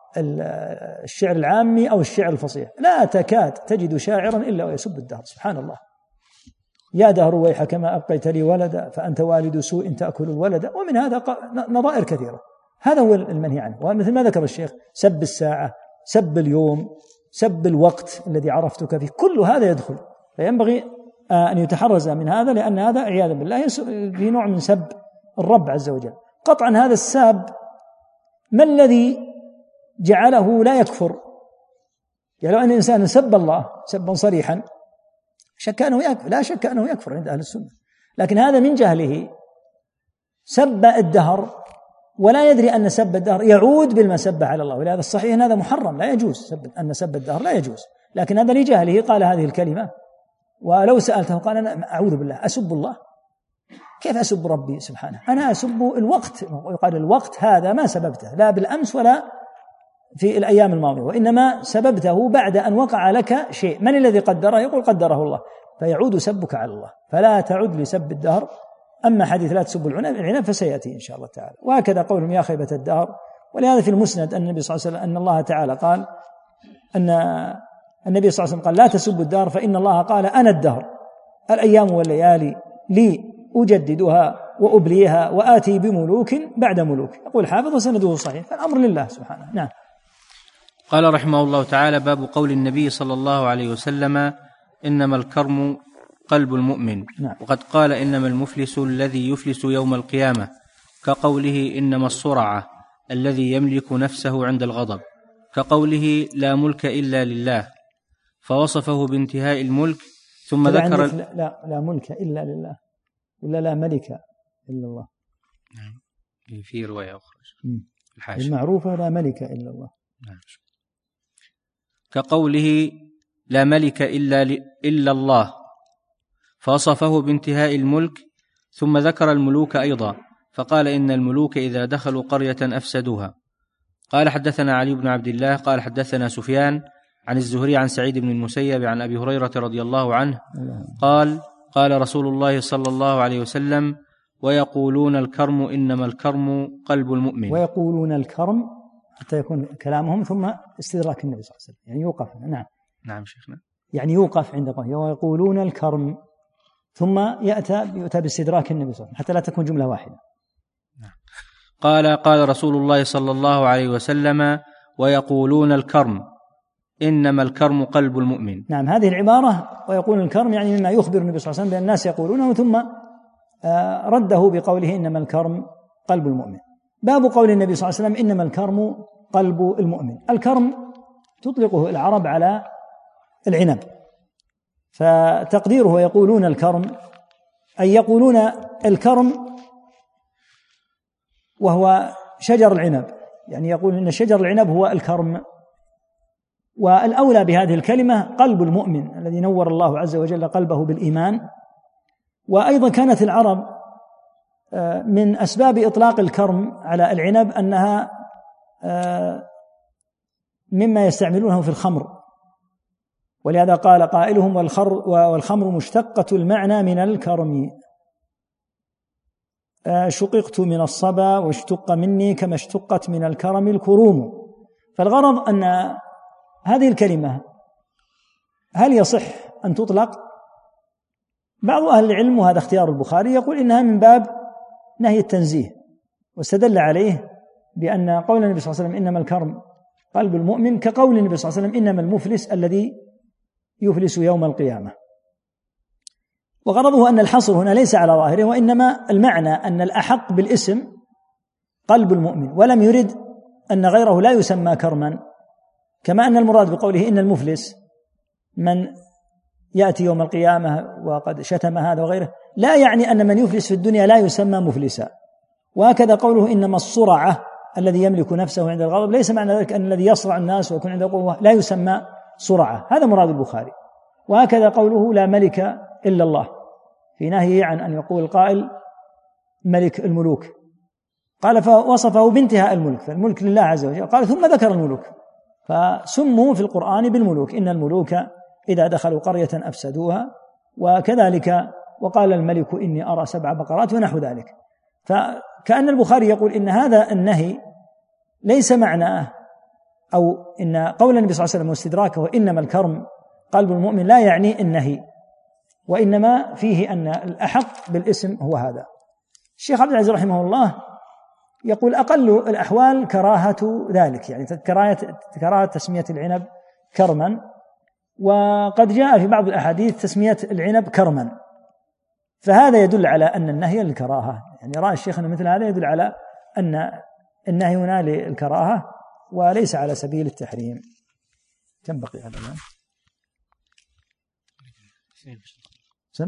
الشعر العامي أو الشعر الفصيح لا تكاد تجد شاعرا إلا ويسب الدهر، سبحان الله. يا دهر ويحك ما أبقيت لي ولدا فأنت والد سوء تأكل الولد، ومن هذا نظائر كثيرة. هذا هو المنهي عنه، ومثل ما ذكر الشيخ: سب الساعة، سب اليوم، سب الوقت الذي عرفتك فيه، كل هذا يدخل. فينبغي أن يتحرز من هذا، لأن هذا عياذا بالله في نوع من سب الرب عز وجل. قطعا هذا الساب ما الذي جعله لا يكفر؟ يعني لو أن الإنسان سب الله سبا صريحا شك أنه يكفر، لا شك أنه يكفر عند أهل السنة، لكن هذا من جهله سب الدهر ولا يدري أن سب الدهر يعود بالمسبة على الله، ولهذا الصحيح أن هذا محرم، لا يجوز سب أن سب الدهر لا يجوز، لكن هذا لجهله قال هذه الكلمة. ولو سألته قال: أنا أعوذ بالله أسب الله، كيف أسب ربي سبحانه؟ أنا أسب الوقت، ويقال الوقت هذا ما سببته لا بالأمس ولا في الأيام الماضية، وإنما سببته بعد أن وقع لك شيء. من الذي قدره؟ يقول قدره الله، فيعود سبك على الله. فلا تعد لسب الدهر. أما حديث لا تسب العنب فسيأتي إن شاء الله تعالى. وهكذا قولهم يا خيبة الدهر. ولهذا في المسند أن النبي صلى الله عليه وسلم أن الله تعالى قال أن النبي صلى الله عليه وسلم قال: لا تسبوا الدهر فإن الله قال أنا الدهر، الأيام والليالي لي أجددها وأبليها وآتي بملوك بعد ملوك. يقول حافظ وسنده صحيح، فالأمر لله سبحانه. نعم.
قال رحمه الله تعالى: باب قول النبي صلى الله عليه وسلم: إنما الكرم قلب المؤمن.
نعم.
وقد قال: إنما المفلس الذي يفلس يوم القيامة، كقوله: إنما الصرعة الذي يملك نفسه عند الغضب، كقوله: لا ملك إلا لله، فوصفه بانتهاء الملك ثم ذكر
لا, لا, لا ملك إلا لله، ولا لا ملك إلا الله.
نعم. في رواية أخرى
المعروفة لا ملك إلا الله.
نعم. كقوله: لا ملك إلا, ل... إلا الله، فوصفه بانتهاء الملك ثم ذكر الملوك أيضا، فقال: إن الملوك إذا دخلوا قرية أفسدوها. قال: حدثنا علي بن عبد الله قال حدثنا سفيان عن الزهري عن سعيد بن المسيب عن أبي هريرة رضي الله عنه قال: قال رسول الله صلى الله عليه وسلم: ويقولون الكرم إنما الكرم قلب المؤمن.
ويقولون الكرم حتى يكون كلامهم ثم استدراك النبي صلى الله عليه وسلم، يعني يوقف. نعم.
نعم شيخنا.
يعني يوقف عند قوله ويقولون الكرم ثم يأتى يؤتى باستدراك النبي صلى الله عليه وسلم حتى لا تكون جملة واحدة.
نعم. قال: قال رسول الله صلى الله عليه وسلم: ويقولون الكرم إنما الكرم قلب المؤمن.
نعم. هذه العبارة ويقولون الكرم يعني مما يخبر النبي صلى الله عليه وسلم بأن الناس يقولونه، ثم رده بقوله: إنما الكرم قلب المؤمن. باب قول النبي صلى الله عليه وسلم: إنما الكرم قلب المؤمن. الكرم تطلقه العرب على العنب، فتقديره يقولون الكرم أي يقولون الكرم وهو شجر العنب، يعني يقول إن شجر العنب هو الكرم. والأولى بهذه الكلمة قلب المؤمن الذي نور الله عز وجل قلبه بالإيمان. وأيضا كانت العرب من أسباب إطلاق الكرم على العنب أنها مما يستعملونه في الخمر، ولهذا قال قائلهم: والخمر مشتقة المعنى من الكرم، شققت من الصبا واشتق مني كما اشتقت من الكرم الكروم. فالغرض أن هذه الكلمة هل يصح أن تطلق؟ بعض أهل العلم، وهذا اختيار البخاري، يقول إنها من باب نهي التنزيه، واستدل عليه بأن قول النبي صلى الله عليه وسلم: إنما الكرم قلب المؤمن، كقول النبي صلى الله عليه وسلم: إنما المفلس الذي يفلس يوم القيامة. وغرضه أن الحصر هنا ليس على ظاهره، وإنما المعنى أن الأحق بالاسم قلب المؤمن، ولم يرد أن غيره لا يسمى كرما، كما أن المراد بقوله إن المفلس من يأتي يوم القيامة وقد شتم هذا وغيره، لا يعني أن من يفلس في الدنيا لا يسمى مفلسا. وهكذا قوله إنما الصرعة الذي يملك نفسه عند الغضب، ليس معنى ذلك أن الذي يصرع الناس ويكون عنده قوة لا يسمى صرعة، هذا مراد البخاري. وهكذا قوله لا ملك إلا الله، في نهيه عن أن يقول القائل ملك الملوك، قال فوصفه بانتهاء الملك، فالملك لله عز وجل، قال ثم ذكر الملوك، فسموا في القرآن بالملوك: إن الملوك إذا دخلوا قرية أفسدوها، وكذلك وقال الملك إني أرى سبع بقرات ونحو ذلك. فكأن البخاري يقول إن هذا النهي ليس معناه، أو إن قول النبي صلى الله عليه وسلم واستدراكه إنما الكرم قلب المؤمن لا يعني النهي، وإنما فيه أن الأحق بالاسم هو هذا. الشيخ عبد العزيز رحمه الله يقول أقل الأحوال كراهة ذلك، يعني كراهة تسمية العنب كرما، وقد جاء في بعض الأحاديث تسمية العنب كرما، فهذا يدل على أن النهي للكراهة. يعني رأى الشيخ أن مثل هذا يدل على أن النهي هنا للكراهة وليس على سبيل التحريم. كم بقي هذا الآن؟ سم؟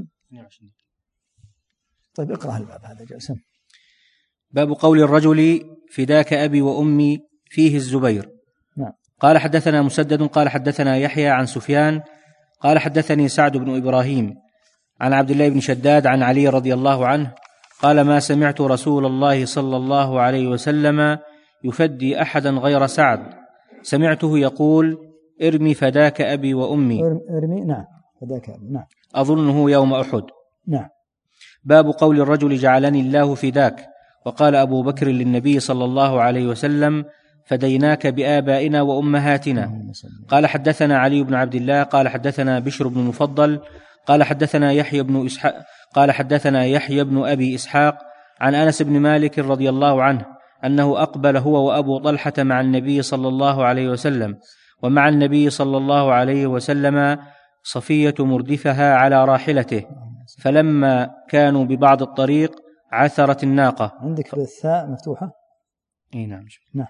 طيب اقرأ الباب هذا جاء سم.
باب قول الرجل فداك أبي وأمي فيه الزبير.
نعم.
قال حدثنا مسدد قال حدثنا يحيى عن سفيان قال حدثني سعد بن إبراهيم عن عبد الله بن شداد عن علي رضي الله عنه قال: ما سمعت رسول الله صلى الله عليه وسلم يفدي أحدا غير سعد، سمعته يقول: ارمي فداك أبي وأمي.
ارمي نعم فداك أبي نعم.
أظنه يوم أحد.
نعم.
باب قول الرجل جعلني الله فداك. وقال أبو بكر للنبي صلى الله عليه وسلم: فديناك بآبائنا وأمهاتنا. قال حدثنا علي بن عبد الله قال حدثنا بشر بن مفضل قال حدثنا يحيى بن إسحاق قال حدثنا يحيى بن أبي إسحاق عن أنس بن مالك رضي الله عنه أنه أقبل هو وأبو طلحة مع النبي صلى الله عليه وسلم، ومع النبي صلى الله عليه وسلم صفية مردفها على راحلته، فلما كانوا ببعض الطريق عثرت الناقة.
عندك بالثاء مفتوحة؟
اي نعم.
نعم.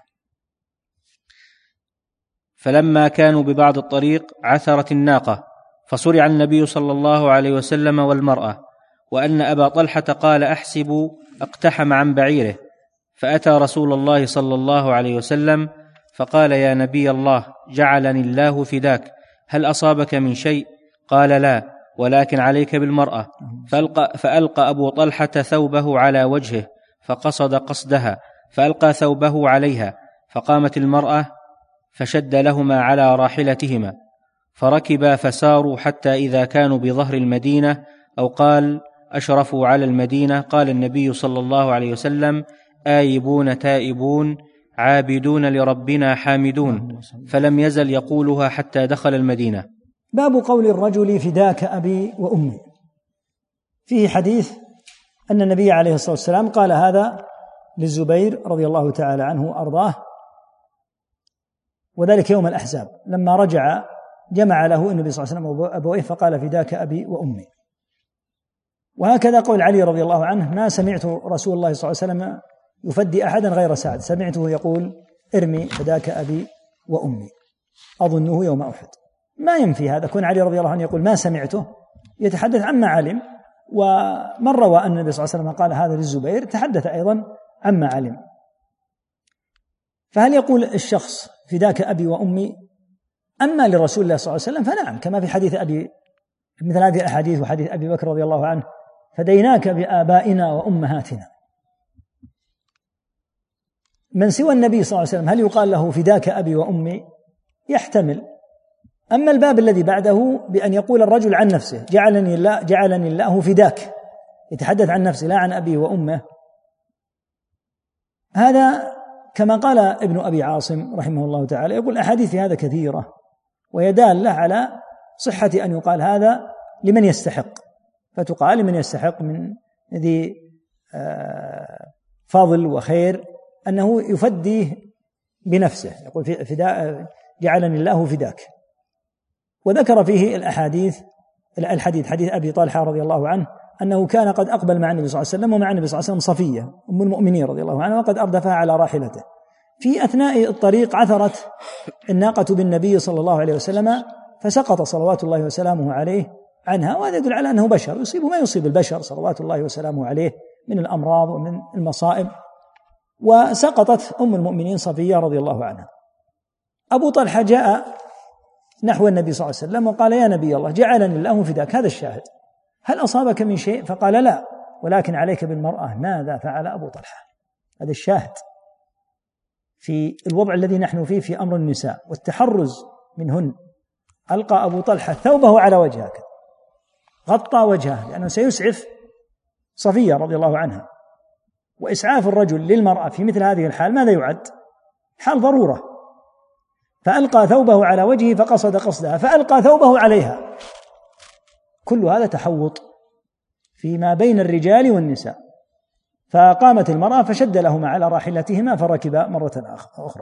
فلما كانوا ببعض الطريق عثرت الناقة، فصرع النبي صلى الله عليه وسلم والمرأة، وأن أبا طلحة قال أحسب اقتحم عن بعيره، فأتى رسول الله صلى الله عليه وسلم فقال يا نبي الله جعلني الله فداك، هل أصابك من شيء؟ قال لا، ولكن عليك بالمرأة. فألقى, فألقى أبو طلحة ثوبه على وجهه فقصد قصدها، فألقى ثوبه عليها، فقامت المرأة فشد لهما على راحلتهما، فركبا فساروا حتى إذا كانوا بظهر المدينة، أو قال أشرفوا على المدينة، قال النبي صلى الله عليه وسلم آيبون تائبون عابدون لربنا حامدون، فلم يزل يقولها حتى دخل المدينة.
باب قول الرجل فداك أبي وأمي. فيه حديث أن النبي عليه الصلاة والسلام قال هذا للزبير رضي الله تعالى عنه وأرضاه، وذلك يوم الأحزاب لما رجع جمع له النبي صلى الله عليه وسلم أبويه فقال فداك أبي وأمي. وهكذا قول علي رضي الله عنه ما سمعت رسول الله صلى الله عليه وسلم يفدي أحدا غير سعد، سمعته يقول ارمي فداك أبي وأمي، أظنه يوم أحد. ما ينفي هذا، كون علي رضي الله عنه يقول ما سمعته يتحدث عما علم، ومن روى أن النبي صلى الله عليه وسلم قال هذا للزبير تحدث أيضا عما علم. فهل يقول الشخص فداك أبي وأمي؟ أما لرسول الله صلى الله عليه وسلم فنعم، كما في حديث أبي مثل هذه الأحاديث وحديث أبي بكر رضي الله عنه فديناك بآبائنا وأمهاتنا. من سوى النبي صلى الله عليه وسلم هل يقال له فداك أبي وأمي؟ يحتمل. أما الباب الذي بعده بأن يقول الرجل عن نفسه جعلني الله, جعلني الله فداك، يتحدث عن نفسه لا عن أبيه وأمه، هذا كما قال ابن أبي عاصم رحمه الله تعالى، يقول أحاديث هذا كثيرة وهي دالة على صحة أن يقال هذا لمن يستحق، فتقال لمن يستحق من ذي فضل وخير أنه يفديه بنفسه، يقول فداء جعلني الله فداك. وذكر فيه الأحاديث الحديث حديث أبي طلحة رضي الله عنه أنه كان قد أقبل مع النبي صلى الله عليه وسلم ومع النبي صلى الله عليه وسلم صفية أم المؤمنين رضي الله عنها، وقد أردفها على راحلته. في أثناء الطريق عثرت الناقة بالنبي صلى الله عليه وسلم فسقط صلوات الله وسلامه عليه عنها، وهذا يدل على أنه بشر يصيب ما يصيب البشر صلوات الله وسلامه عليه من الأمراض ومن المصائب، وسقطت أم المؤمنين صفية رضي الله عنها. أبو طلحة جاء نحو النبي صلى الله عليه وسلم وقال يا نبي الله جعلني الله فداك، هذا الشاهد، هل أصابك من شيء؟ فقال لا، ولكن عليك بالمرأة. ماذا فعل أبو طلحة؟ هذا الشاهد في الوضع الذي نحن فيه في أمر النساء والتحرز منهن. ألقى أبو طلحة ثوبه على وجهه، غطى وجهه لأنه سيسعف صفية رضي الله عنها، وإسعاف الرجل للمرأة في مثل هذه الحال ماذا يعد؟ حال ضرورة. فألقى ثوبه على وجهه فقصد قصدها، فألقى ثوبه عليها. كل هذا تحوط فيما بين الرجال والنساء. فقامت المرأة فشد لهما على راحلتهما فركبا مرة أخرى.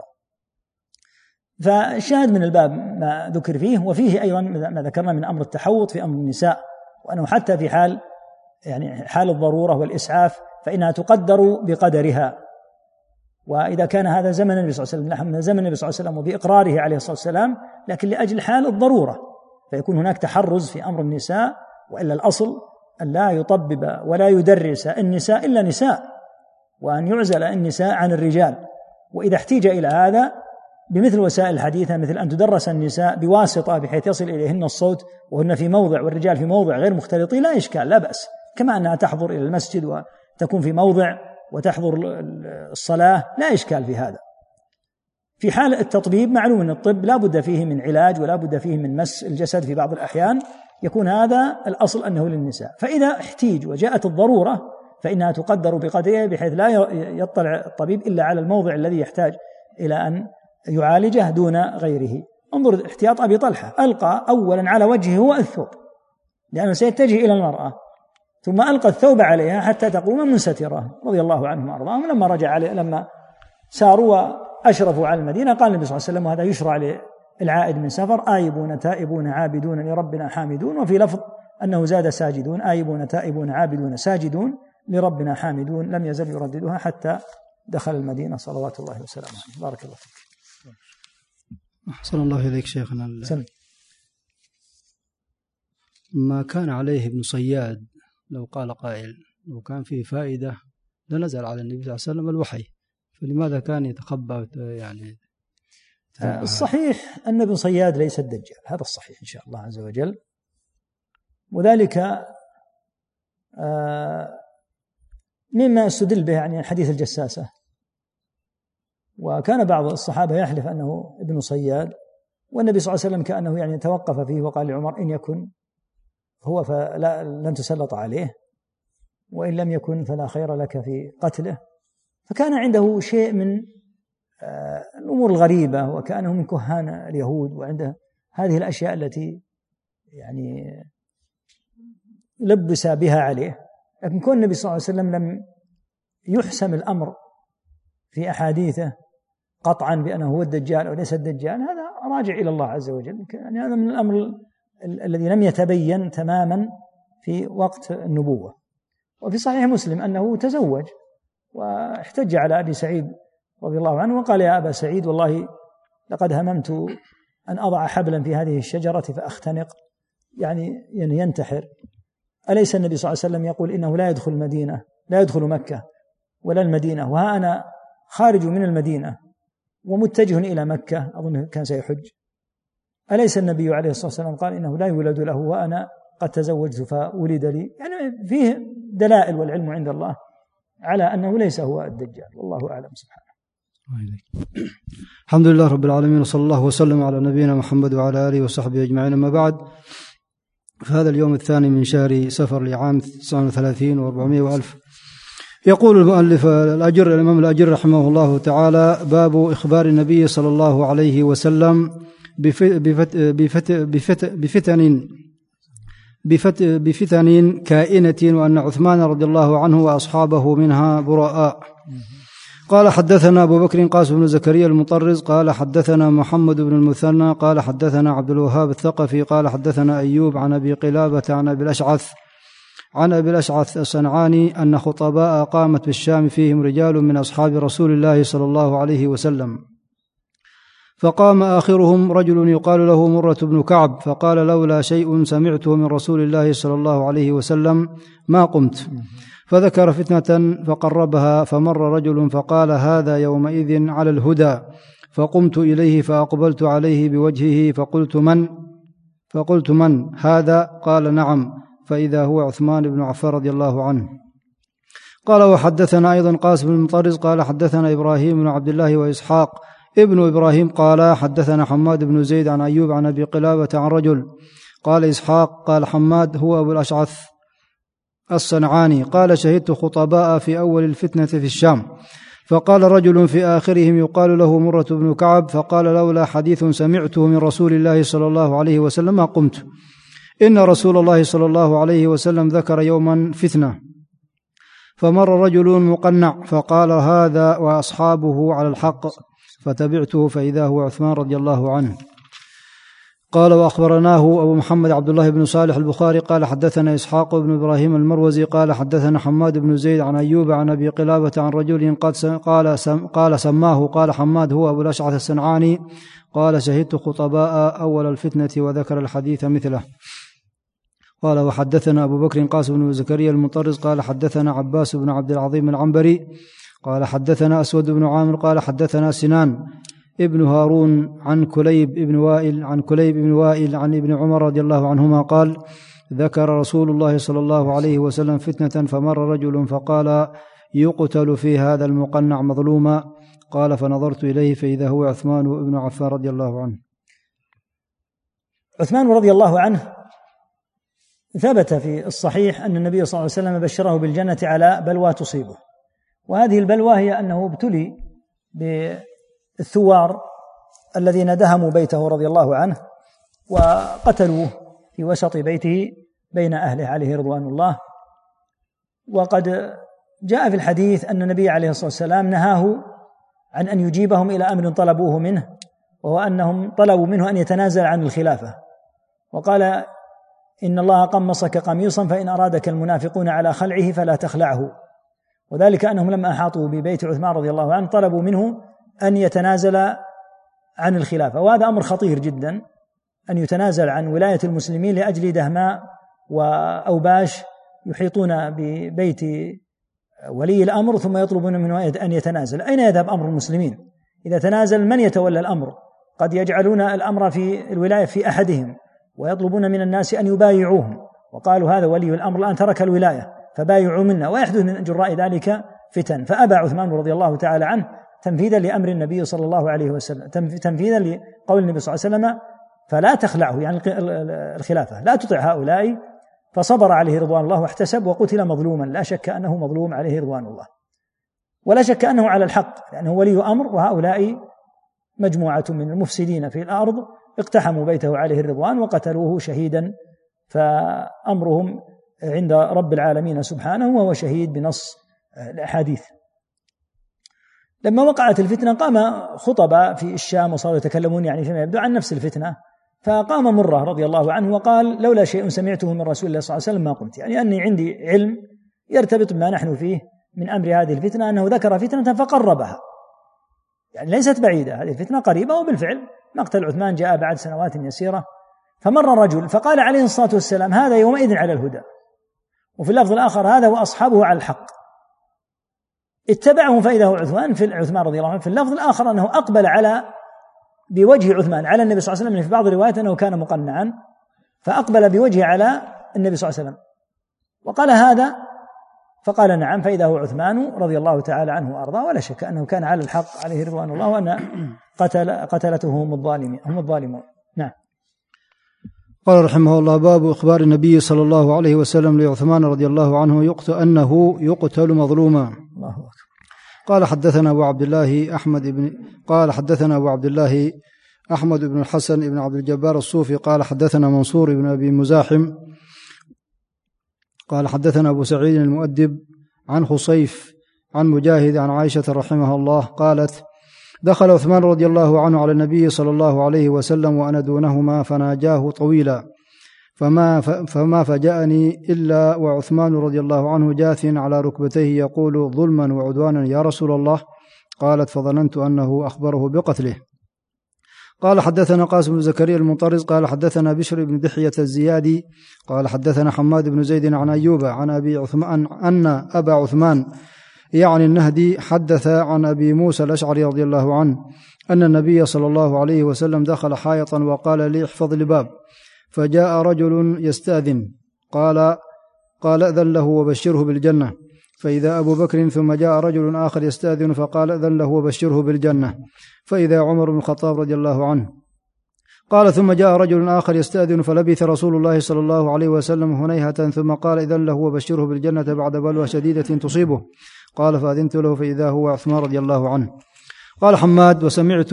فالشاهد من الباب ما ذكر فيه، وفيه أيضا ما ذكرنا من أمر التحوط في أمر النساء، وأنه حتى في حال يعني حال الضرورة والإسعاف فإنها تقدر بقدرها. وإذا كان هذا زمن النبي صلى الله عليه وسلم نحن من زمن النبي صلى الله عليه وسلم وبإقراره عليه الصلاة والسلام، لكن لأجل حال الضرورة فيكون هناك تحرز في أمر النساء، وإلا الأصل أن لا يطبب ولا يدرس النساء إلا نساء، وأن يعزل النساء عن الرجال. وإذا احتيج إلى هذا بمثل وسائل الحديثة، مثل أن تدرس النساء بواسطة بحيث يصل إليهن الصوت وهن في موضع والرجال في موضع غير مختلطين، لا إشكال، لا بأس. كما أنها تحضر إلى المسجد وتكون في موضع وتحضر الصلاة، لا إشكال في هذا. في حال التطبيب معلوم أن الطب لا بد فيه من علاج ولا بد فيه من مس الجسد في بعض الأحيان، يكون هذا الأصل أنه للنساء. فإذا احتيج وجاءت الضرورة فإنها تقدر بقدرها بحيث لا يطلع الطبيب إلا على الموضع الذي يحتاج إلى أن يعالجه دون غيره. انظر احتياط أبي طلحة، ألقى أولا على وجهه هو الثوب لأنه سيتجه إلى المرأة، ثم ألقى الثوب عليها حتى تقوم منسترة رضي الله عنهم وأرضاهم. لما رجع عليه لما ساروا وأشرفوا على المدينة قال النبي صلى الله عليه وسلم: وهذا يشرع للعائد من سفر: آيبون تائبون عابدون لربنا حامدون. وفي لفظ أنه زاد ساجدون: آيبون تائبون عابدون ساجدون لربنا حامدون. لم يزل يرددها حتى دخل المدينة صلوات الله وسلامه عليه. بارك الله فيك.
أحسن الله إليك شيخنا.
سم.
ما كان عليه ابن صياد لو قال قائل لو كان فيه فائدة لنزل على النبي صلى الله عليه وسلم الوحي، فلماذا كان يتخبى يعني؟
الصحيح أن ابن صياد ليس الدجال، هذا الصحيح إن شاء الله عز وجل. وذلك مما استدل به يعني حديث الجساسة، وكان بعض الصحابة يحلف أنه ابن صياد، والنبي صلى الله عليه وسلم كأنه يعني توقف فيه وقال لعمر: إن يكن هو فلا لن تسلط عليه، وإن لم يكن فلا خير لك في قتله. فكان عنده شيء من الأمور الغريبة، وكأنه من كهان اليهود، وعنده هذه الأشياء التي يعني لبس بها عليه. لكن كون النبي صلى الله عليه وسلم لم يحسم الأمر في أحاديثه قطعا بأنه هو الدجال أو ليس الدجال، هذا راجع إلى الله عز وجل. يعني هذا من الأمر الذي لم يتبين تماما في وقت النبوة. وفي صحيح مسلم أنه تزوج واحتج على أبي سعيد رضي الله عنه وقال: يا أبا سعيد، والله لقد هممت أن أضع حبلا في هذه الشجرة فأختنق، يعني ينتحر. أليس النبي صلى الله عليه وسلم يقول إنه لا يدخل المدينة لا يدخل مكة ولا المدينة، وها أنا خارج من المدينة ومتجه إلى مكة، أظن كان سيحج. أليس النبي عليه الصلاة والسلام قال إنه لا يولد له وأنا قد تزوجت فولد لي؟ يعني فيه دلائل والعلم عند الله على أنه ليس هو الدجال، والله أعلم سبحانه.
الحمد لله رب العالمين، وصلى الله وسلم على نبينا محمد وعلى آله وصحبه أجمعين. أما بعد، فهذا اليوم الثاني من شهر سفر لعام تسعة وثلاثين وأربعمائة وألف. يقول المؤلف الأجر الإمام الأجر رحمه الله تعالى: باب إخبار النبي صلى الله عليه وسلم بفت بفت بفت بفتن بفت بفتن كائنة، وأن عثمان رضي الله عنه وأصحابه منها براء. قال: حدثنا أبو بكر قاسم بن زكريا المطرز قال حدثنا محمد بن المثنى قال حدثنا عبد الوهاب الثقفي قال حدثنا أيوب عن أبي قلابة عن أبي الأشعث عن أبي الأشعث الصنعاني أن خطباء قامت بالشام فيهم رجال من أصحاب رسول الله صلى الله عليه وسلم، فقام آخرهم رجل يقال له مرة بن كعب، فقال: لولا شيء سمعته من رسول الله صلى الله عليه وسلم ما قمت. فذكر فتنة فقربها، فمر رجل فقال: هذا يومئذ على الهدى. فقمت إليه فأقبلت عليه بوجهه فقلت: من؟ فقلت: من هذا؟ قال: نعم. فإذا هو عثمان بن عفان رضي الله عنه. قال: وحدثنا أيضا قاسم بن المطرز قال حدثنا إبراهيم بن عبد الله وإسحاق ابن إبراهيم قال حدثنا حماد بن زيد عن أيوب عن أبي قلابة عن رجل. قال إسحاق قال حماد: هو أبو الأشعث الصنعاني قال: شهدت خطباء في أول الفتنة في الشام، فقال رجل في آخرهم يقال له مرة بن كعب، فقال: لولا حديث سمعته من رسول الله صلى الله عليه وسلم ما قمت. إن رسول الله صلى الله عليه وسلم ذكر يوما فتنة، فمر رجل مقنع فقال: هذا وأصحابه على الحق، فتبعته فإذا هو عثمان رضي الله عنه. قال: وأخبرناه أبو محمد عبد الله بن صالح البخاري قال حدثنا إسحاق بن إبراهيم المروزي قال حدثنا حماد بن زيد عن أيوب عن أبي قلابة عن رجل قد قال قال سماه قال حماد: هو أبو الأشعث الصنعاني قال: شهدت خطباء أول الفتنة، وذكر الحديث مثله. قال: وحدثنا أبو بكر قاسم بن زكريا المطرز قال حدثنا عباس بن عبد العظيم العنبري قال حدثنا أسود بن عامر قال حدثنا سنان ابن هارون عن كليب ابن وائل عن كليب ابن وائل عن ابن عمر رضي الله عنهما قال: ذكر رسول الله صلى الله عليه وسلم فتنة، فمر رجل فقال: يقتل في هذا المقنع مظلوما. قال: فنظرت إليه فإذا هو عثمان بن عفان رضي الله عنه.
عثمان رضي الله عنه ثبت في الصحيح أن النبي صلى الله عليه وسلم بشره بالجنة على بلوى تصيبه، وهذه البلوى هي أنه ابتلي بالثوار الذين دهموا بيته رضي الله عنه وقتلوه في وسط بيته بين أهله عليه رضوان الله. وقد جاء في الحديث أن النبي عليه الصلاة والسلام نهاه عن أن يجيبهم إلى أمر طلبوه منه، وهو أنهم طلبوا منه أن يتنازل عن الخلافة، وقال إن الله قمصك قميصا فإن أرادك المنافقون على خلعه فلا تخلعه، وذلك أنهم لما أحاطوا ببيت عثمان رضي الله عنه طلبوا منه أن يتنازل عن الخلافة، وهذا أمر خطير جدا، أن يتنازل عن ولاية المسلمين لأجل دهماء وأوباش يحيطون ببيت ولي الأمر ثم يطلبون منه أن يتنازل. أين يذهب أمر المسلمين؟ إذا تنازل من يتولى الأمر؟ قد يجعلون الأمر في الولاية في أحدهم ويطلبون من الناس أن يبايعوهم، وقالوا هذا ولي الأمر الآن ترك الولاية فبايعوا منا، ويحدث من جراء ذلك فتن. فأبى عثمان رضي الله تعالى عنه تنفيذا لأمر النبي صلى الله عليه وسلم، تنفيذا لقول النبي صلى الله عليه وسلم فلا تخلعه، يعني الخلافة لا تطع هؤلاء، فصبر عليه رضوان الله واحتسب وقتل مظلوما، لا شك أنه مظلوم عليه رضوان الله، ولا شك أنه على الحق لأنه ولي أمر، وهؤلاء مجموعة من المفسدين في الأرض اقتحموا بيته عليه الرضوان وقتلوه شهيدا، فأمرهم عند رب العالمين سبحانه وهو شهيد بنص الأحاديث. لما وقعت الفتنة قام خطبة في الشام وصاروا يتكلمون يعني فيما يبدو عن نفس الفتنة، فقام مرة رضي الله عنه وقال لولا شيء سمعته من رسول الله صلى الله عليه وسلم ما قمت، يعني أني عندي علم يرتبط بما نحن فيه من أمر هذه الفتنة، أنه ذكر فتنة فقربها، يعني ليست بعيدة، هذه الفتنة قريبة، وبالفعل مقتل عثمان جاء بعد سنوات يسيرة. فمر رجل فقال عليه الصلاة والسلام هذا يومئذ على الهدى، وفي اللفظ الآخر هذا وأصحابه على الحق، اتبعهم فإذا هو عثمان في عثمان رضي الله عنه. في اللفظ الآخر أنه أقبل على بوجه عثمان على النبي صلى الله عليه وسلم، في بعض الروايات أنه كان مقنعا فأقبل بوجهه على النبي صلى الله عليه وسلم وقال هذا، فقال نعم فإذا هو عثمان رضي الله تعالى عنه وأرضاه، ولا شك أنه كان على الحق عليه رضوان الله، وأن قتل قتلته هم الظالمين هم الظالمون. نعم.
قال رحمه الله: باب إخبار النبي صلى الله عليه وسلم لعثمان رضي الله عنه يقتل أنه يقتل مظلوما.
الله أكبر.
قال حدثنا أبو عبد الله أحمد بن قال حدثنا أبو عبد الله أحمد بن الحسن بن عبد الجبار الصوفي قال حدثنا منصور بن أبي مزاحم قال حدثنا أبو سعيد المؤدب عن خصيف عن مجاهد عن عائشة رحمها الله قالت: دخل عثمان رضي الله عنه على النبي صلى الله عليه وسلم وأنا دونهما فناجاه طويلا، فما فما فجأني إلا وعثمان رضي الله عنه جاث على ركبتيه يقول ظلما وعدوانا يا رسول الله. قالت: فظننت أنه أخبره بقتله. قال حدثنا قاسم بن زكريا المنطرز قال حدثنا بشر بن دحية الزيادي قال حدثنا حماد بن زيد عن أيوب عن أبي عثمان أن أبا عثمان يعني النهدي حدث عن أبي موسى الأشعري رضي الله عنه أن النبي صلى الله عليه وسلم دخل حائطا وقال لي احفظ الباب، فجاء رجل يستأذن قال قال أذن له وبشره بالجنة، فإذا أبو بكر، ثم جاء رجل آخر يستأذن فقال أذن له وبشره بالجنة، فإذا عمر بن الخطاب رضي الله عنه قال ثم جاء رجل آخر يستأذن فلبث رسول الله صلى الله عليه وسلم هنيهة ثم قال إذن له وبشره بالجنة بعد بلوى شديدة تصيبه، قال فأذنت له فإذا هو عثمان رضي الله عنه. قال حماد: وسمعت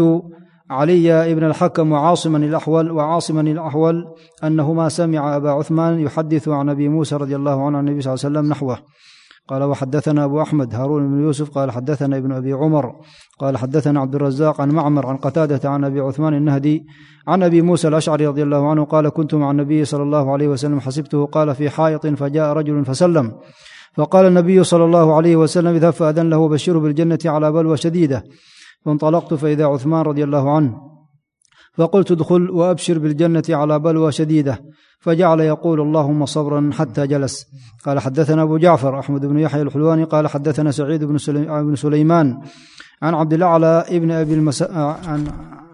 علي بن الحكم وعاصما الأحول وعاصما الأحول أنهما سمع أبا عثمان يحدث عن أبي موسى رضي الله عنه عن النبي صلى الله عليه وسلم نحوه. قال وحدثنا أبو أحمد هارون بن يوسف قال حدثنا ابن أبي عمر قال حدثنا عبد الرزاق عن معمر عن قتادة عن أبي عثمان النهدي عن أبي موسى الأشعري رضي الله عنه قال كنت مع النبي صلى الله عليه وسلم حسبته قال في حائط فجاء رجل فسلم، فقال النبي صلى الله عليه وسلم اذهب فأذن له وبشره بالجنة على بلوى شديدة، فانطلقت فإذا عثمان رضي الله عنه فقلت ادخل وأبشر بالجنة على بلوى شديدة، فجعل يقول اللهم صبرا حتى جلس. قال حدثنا أبو جعفر أحمد بن يحيى الحلواني قال حدثنا سعيد بن سليمان عن عبد الأعلى ابن أبي المس... عن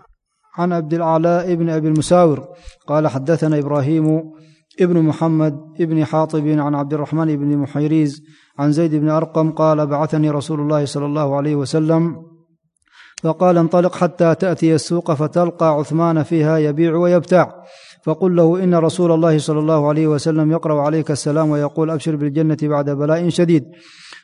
عن عبد الأعلى ابن أبي المساور قال حدثنا إبراهيم ابن محمد ابن حاطب عن عبد الرحمن بن محيريز عن زيد بن أرقم قال بعثني رسول الله صلى الله عليه وسلم فقال انطلق حتى تأتي السوق فتلقى عثمان فيها يبيع ويبتاع، فقل له إن رسول الله صلى الله عليه وسلم يقرأ عليك السلام ويقول أبشر بالجنة بعد بلاء شديد،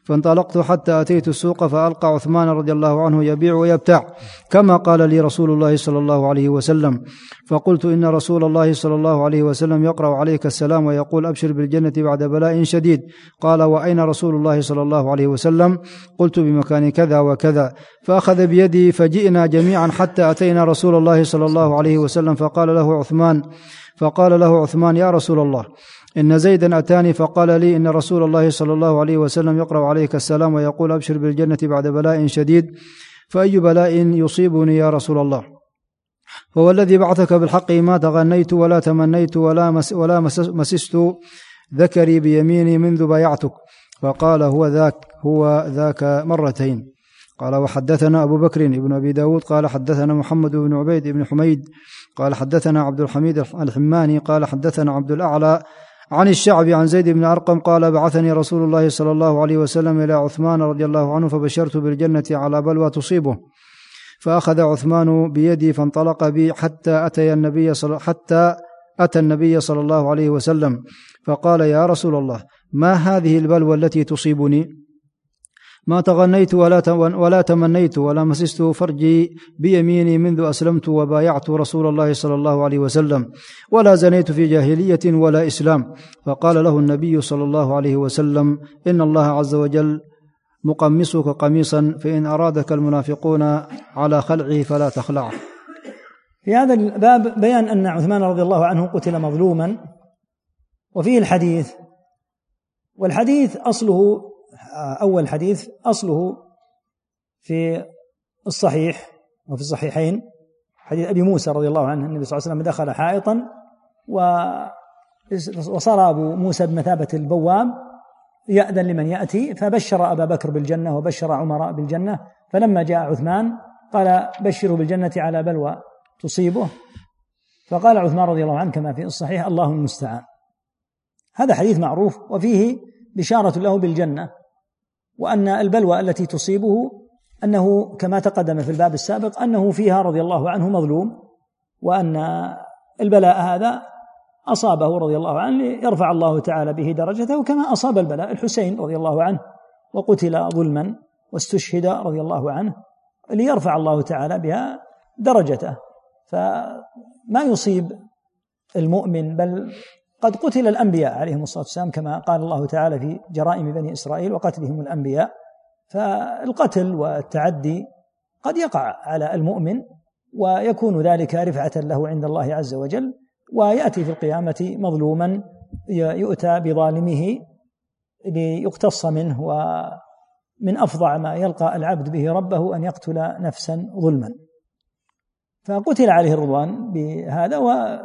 فانطلقت حتى أتيت السوق فألقى عثمان رضي الله عنه يبيع ويبتاع كما قال لي رسول الله صلى الله عليه وسلم. فقلت إن رسول الله صلى الله عليه وسلم يقرأ عليك السلام ويقول أبشر بالجنة بعد بلاء شديد. قال وأين رسول الله صلى الله عليه وسلم؟ قلت بمكان كذا وكذا. فأخذ بيدي فجئنا جميعا حتى أتينا رسول الله صلى الله عليه وسلم فقال له عثمان فقال له عثمان يا رسول الله إن زيدا أتاني فقال لي إن رسول الله صلى الله عليه وسلم يقرأ عليك السلام ويقول أبشر بالجنة بعد بلاء شديد، فأي بلاء يصيبني يا رسول الله؟ هو الذي بعثك بالحق ما تغنيت ولا تمنيت ولا, مس ولا مسست ذكري بيميني منذ بايعتك. فقال هو ذاك هو ذاك مرتين. قال وحدثنا أبو بكر بن أبي داود قال حدثنا محمد بن عبيد بن حميد قال حدثنا عبد الحميد الحماني قال حدثنا عبد الأعلى عن الشعبي عن زيد بن أرقم قال بعثني رسول الله صلى الله عليه وسلم إلى عثمان رضي الله عنه فبشرت بالجنة على بلوى تصيبه، فأخذ عثمان بيدي فانطلق بي حتى أتى النبي صلى حتى أتى النبي صلى الله عليه وسلم فقال يا رسول الله ما هذه البلوى التي تصيبني؟ ما تغنيت ولا ولا تمنيت ولا مسست فرجي بيميني منذ أسلمت وبايعت رسول الله صلى الله عليه وسلم، ولا زنيت في جاهلية ولا إسلام. فقال له النبي صلى الله عليه وسلم إن الله عز وجل مقمصك قميصا فإن أرادك المنافقون على خلعه فلا تخلعه.
في هذا الباب بيان أن عثمان رضي الله عنه قتل مظلوما، وفيه الحديث، والحديث أصله أول حديث أصله في الصحيح وفي الصحيحين حديث أبي موسى رضي الله عنه النبي صلى الله عليه وسلم دخل حائطا وصار أبو موسى بمثابة البواب يأذن لمن يأتي، فبشر أبا بكر بالجنة وبشر عمر بالجنة، فلما جاء عثمان قال بشروا بالجنة على بلوى تصيبه، فقال عثمان رضي الله عنه كما في الصحيح الله المستعان. هذا حديث معروف وفيه بشارة له بالجنة، وأن البلوى التي تصيبه أنه كما تقدم في الباب السابق أنه فيها رضي الله عنه مظلوم، وأن البلاء هذا أصابه رضي الله عنه ليرفع الله تعالى به درجته، كما أصاب البلاء الحسين رضي الله عنه وقتل ظلما واستشهد رضي الله عنه ليرفع الله تعالى بها درجته. فما يصيب المؤمن، بل قد قتل الأنبياء عليهم الصلاة والسلام كما قال الله تعالى في جرائم بني إسرائيل وقتلهم الأنبياء، فالقتل والتعدي قد يقع على المؤمن ويكون ذلك رفعة له عند الله عز وجل، ويأتي في القيامة مظلوما يؤتى بظالمه ليقتص منه، ومن أفظع ما يلقى العبد به ربه أن يقتل نفسا ظلما. فقتل عليه الرضوان بهذا.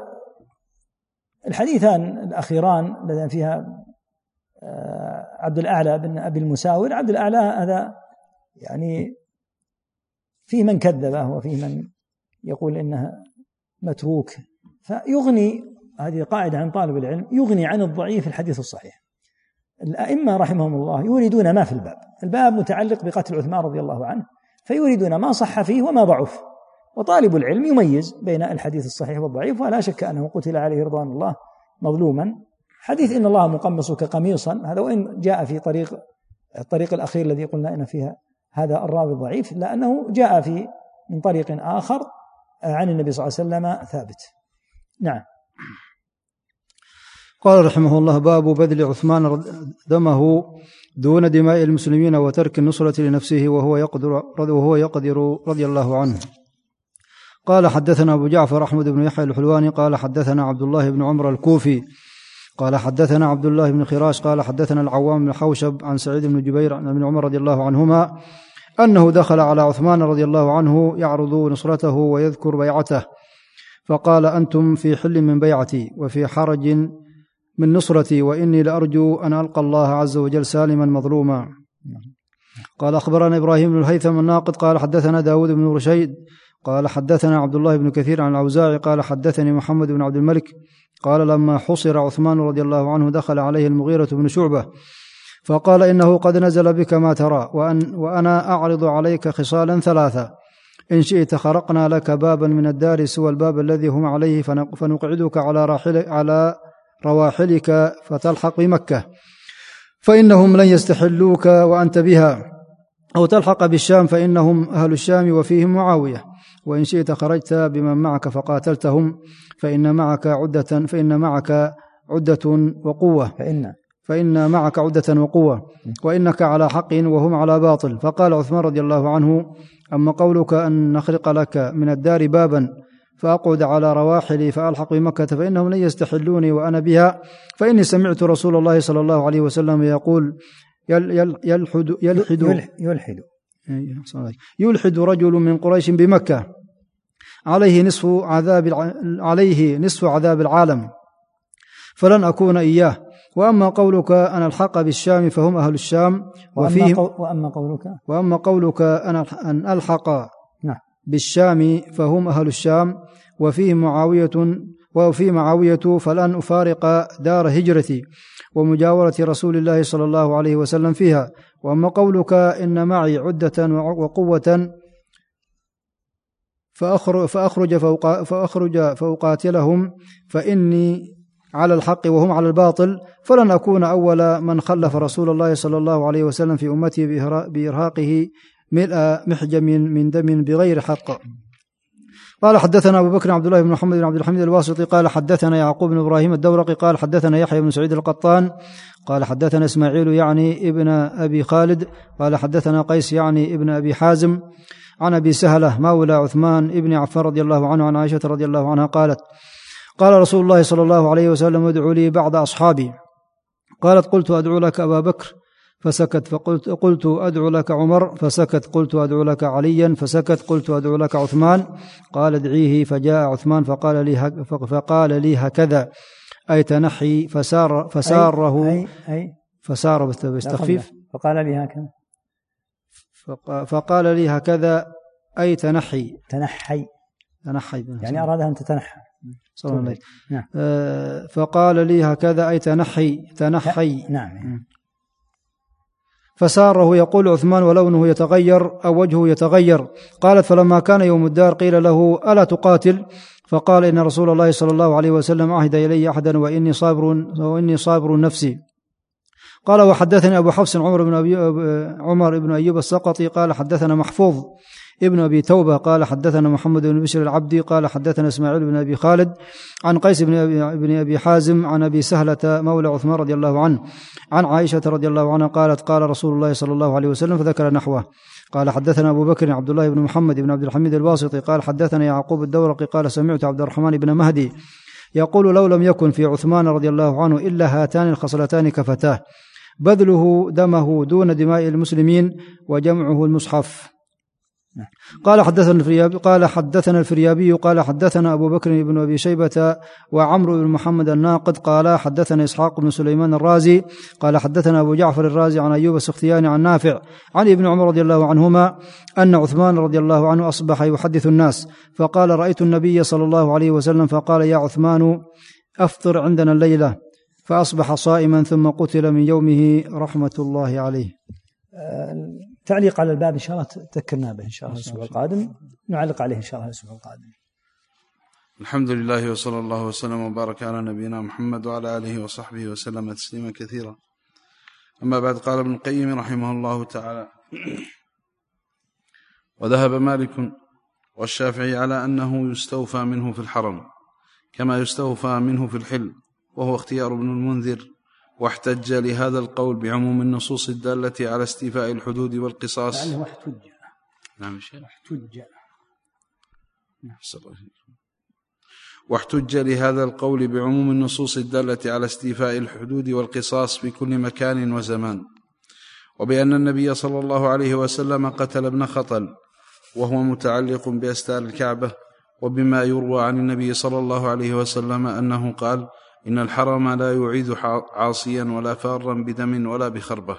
والحديثان الأخيران الذين فيها عبد الأعلى بن أبي المساور، عبد الأعلى هذا يعني فيه من كذبه وفيه من يقول إنه متروك، فيغني، هذه قاعدة عن طالب العلم، يغني عن الضعيف الحديث الصحيح. الأئمة رحمهم الله يريدون ما في الباب، الباب متعلق بقتل عثمان رضي الله عنه، فيريدون ما صح فيه وما ضعف، وطالب العلم يميز بين الحديث الصحيح والضعيف. ولا شك أنه قتل عليه رضوان الله مظلوما. حديث إن الله مقمصك قميصا، هذا وإن جاء في طريق الطريق الأخير الذي قلنا إن فيها هذا الراوي ضعيف، لأنه جاء في من طريق آخر عن النبي صلى الله عليه وسلم ثابت. نعم.
قال رحمه الله باب بذل عثمان دمه دون دماء المسلمين وترك النصرة لنفسه وهو يقدر وهو يقدر رضي الله عنه. قال حدثنا أبو جعفر أحمد بن يحيى الحلواني قال حدثنا عبد الله بن عمر الكوفي قال حدثنا عبد الله بن خراش قال حدثنا العوام بن حوشب عن سعيد بن جبير بن عمر رضي الله عنهما أنه دخل على عثمان رضي الله عنه يعرض نصرته ويذكر بيعته، فقال أنتم في حل من بيعتي وفي حرج من نصرتي، وإني لأرجو أن ألقى الله عز وجل سالما مظلوما. قال أخبرنا إبراهيم بن الهيثم الناقد قال حدثنا داود بن رشيد قال حدثنا عبد الله بن كثير عن الأوزاعي قال حدثني محمد بن عبد الملك قال لما حصر عثمان رضي الله عنه دخل عليه المغيرة بن شعبة فقال إنه قد نزل بك ما ترى، وأن وأنا أعرض عليك خصالا ثلاثة، إن شئت خرقنا لك بابا من الدار سوى الباب الذي هم عليه فنقعدك على راحل على رواحلك فتلحق بمكة، فإنهم لن يستحلوك وأنت بها، أو تلحق بالشام فإنهم أهل الشام وفيهم معاوية، وإن شئت خرجت بمن معك فقاتلتهم فإن معك عدة فإن معك عدة وقوة
فإن
فإن معك عدة وقوة وإنك على حق وهم على باطل. فقال عثمان رضي الله عنه: أما قولك أن نخرق لك من الدار بابا فأقعد على رواحلي فألحق بمكة فإنهم لن يستحلوني وأنا بها، فإني سمعت رسول الله صلى الله عليه وسلم يقول: يلحد يلحد
يلحد
يلحد رجل من قريش بمكة عليه نصف عذاب عليه نصف عذاب العالم فلن أكون إياه. وأما قولك أن الحق بالشام فهم أهل الشام وفيهم
وأما قولك
وأما قولك أن ألحق بالشام فهم أهل الشام وفيه معاوية وفي معاوية فلن أفارق دار هجرتي ومجاورة رسول الله صلى الله عليه وسلم فيها. وأما قولك إن معي عدة وقوة فأخرج, فأخرج, فأخرج فأقاتلهم فإني على الحق وهم على الباطل فلن أكون أول من خلف رسول الله صلى الله عليه وسلم في أمتي بإرهاقه ملء محجم من دم بغير حق. قال حدثنا أبو بكر عبد الله بن محمد بن عبد الحميد الواسطي قال حدثنا يعقوب بن إبراهيم الدورقي قال حدثنا يحيى بن سعيد القطان قال حدثنا إسماعيل يعني ابن أبي خالد قال حدثنا قيس يعني ابن أبي حازم عن أبي سهلة مولى عثمان ابن عفان رضي الله عنه عن عائشة رضي الله عنها قالت: قال رسول الله صلى الله عليه وسلم: ادعوا لي بعض أصحابي. قالت: قلت أدعو لك أبا بكر فسكت، فقلت قلت أدعو لك عمر فسكت، قلت أدعو لك عليا فسكت، قلت أدعو لك عثمان. قال: ادعيه. فجاء عثمان فقال لي فقال لي هكذا أي تنحي فسار فساره
أي أي
فسار بالتخفيف
فقال لي هكذا
فقال لي هكذا أي تنحي
تنحي
تنحي
يعني أراد أن تتنحى
صلى الله عليه وسلم. آه فقال لي هكذا أي تنحي تنحي
نعم.
فساره يقول عثمان ولونه يتغير أو وجهه يتغير. قالت: فلما كان يوم الدار قيل له: ألا تقاتل؟ فقال: إن رسول الله صلى الله عليه وسلم عهد إلي أحدا وإني صابر وإني صابر نفسي. قال: وحدثني أبو حفص عمر بن أبي عمر بن أيوب السقطي قال حدثنا محفوظ ابن أبي توبة قال حدثنا محمد بن بشر العبدي قال حدثنا إسماعيل بن أبي خالد عن قيس بن أبي, بن أبي حازم عن أبي سهلة مولى عثمان رضي الله عنه عن عائشة رضي الله عنها قالت: قال رسول الله صلى الله عليه وسلم فذكر نحوه. قال: حدثنا أبو بكر عبد الله بن محمد بن عبد الحميد الواسطي قال حدثنا يعقوب الدورقي قال سمعت عبد الرحمن بن مهدي يقول: لو لم يكن في عثمان رضي الله عنه إلا هاتان الخصلتان كفتاه: بذله دمه دون دماء المسلمين وجمعه المصحف. قال حدثنا الفريابي قال حدثنا الفريابي قال حدثنا أبو بكر بن أبي شيبة وعمرو بن محمد الناقد قال حدثنا إسحاق بن سليمان الرازي قال حدثنا أبو جعفر الرازي عن أيوب السختياني عن نافع عن ابن عمر رضي الله عنهما أن عثمان رضي الله عنه أصبح يحدث الناس فقال: رأيت النبي صلى الله عليه وسلم فقال: يا عثمان أفطر عندنا الليلة، فأصبح صائما ثم قتل من يومه رحمة الله عليه.
تعليق على الباب إن شاء الله تذكرنا به إن شاء الله الأسبوع القادم، نعلق عليه إن شاء الله الأسبوع القادم.
الحمد لله وصلى الله وسلم وبارك على نبينا محمد وعلى آله وصحبه وسلم تسليما كثيرا. أما بعد، قال ابن القيم رحمه الله تعالى: وذهب مالك والشافعي على أنه يستوفى منه في الحرم كما يستوفى منه في الحل، وهو اختيار ابن المنذر، واحتج لهذا القول بعموم النصوص الدالة على استيفاء الحدود والقصاص.
لعله احتج.
نعم شيخ.
احتج.
واحتج لهذا القول بعموم النصوص الدالة على استيفاء الحدود والقصاص في كل مكان وزمان، وبأن النبي صلى الله عليه وسلم قتل ابن خطل وهو متعلق بأستار الكعبة، وبما يروى عن النبي صلى الله عليه وسلم أنه قال: إن الحرم لا يعيد عاصيا ولا فارا بدم ولا بخربة،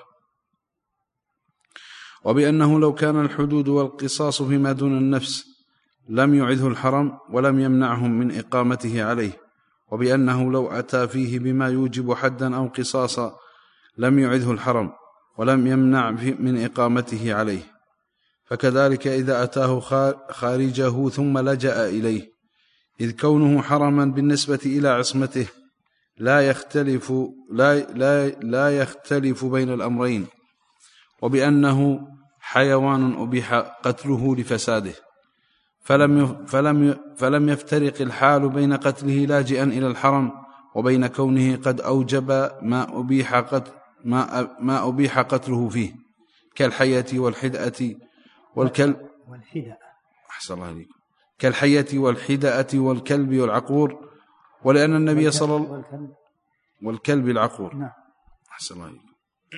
وبأنه لو كان الحدود والقصاص فيما دون النفس لم يعده الحرم ولم يمنعهم من إقامته عليه، وبأنه لو أتى فيه بما يوجب حدا أو قصاصا لم يعده الحرم ولم يمنع من إقامته عليه. فكذلك إذا أتاه خارجه ثم لجأ إليه، إذ كونه حرما بالنسبة إلى عصمته لا يختلف لا لا لا يختلف بين الأمرين، وبأنه حيوان أبيح قتله لفساده، فلم فلم فلم يفترق الحال بين قتله لاجئا إلى الحرم وبين كونه قد أوجب ما أبيح قتل ما ما أبيح قتله فيه، كالحية والحدأة والكلب
والحدأة
أحسن الله عليكم كالحية والحدأة والكلب والعقور، ولأن النبي صلى الله عليه وسلم والكلب العقور
نعم
أحسن الله عليكم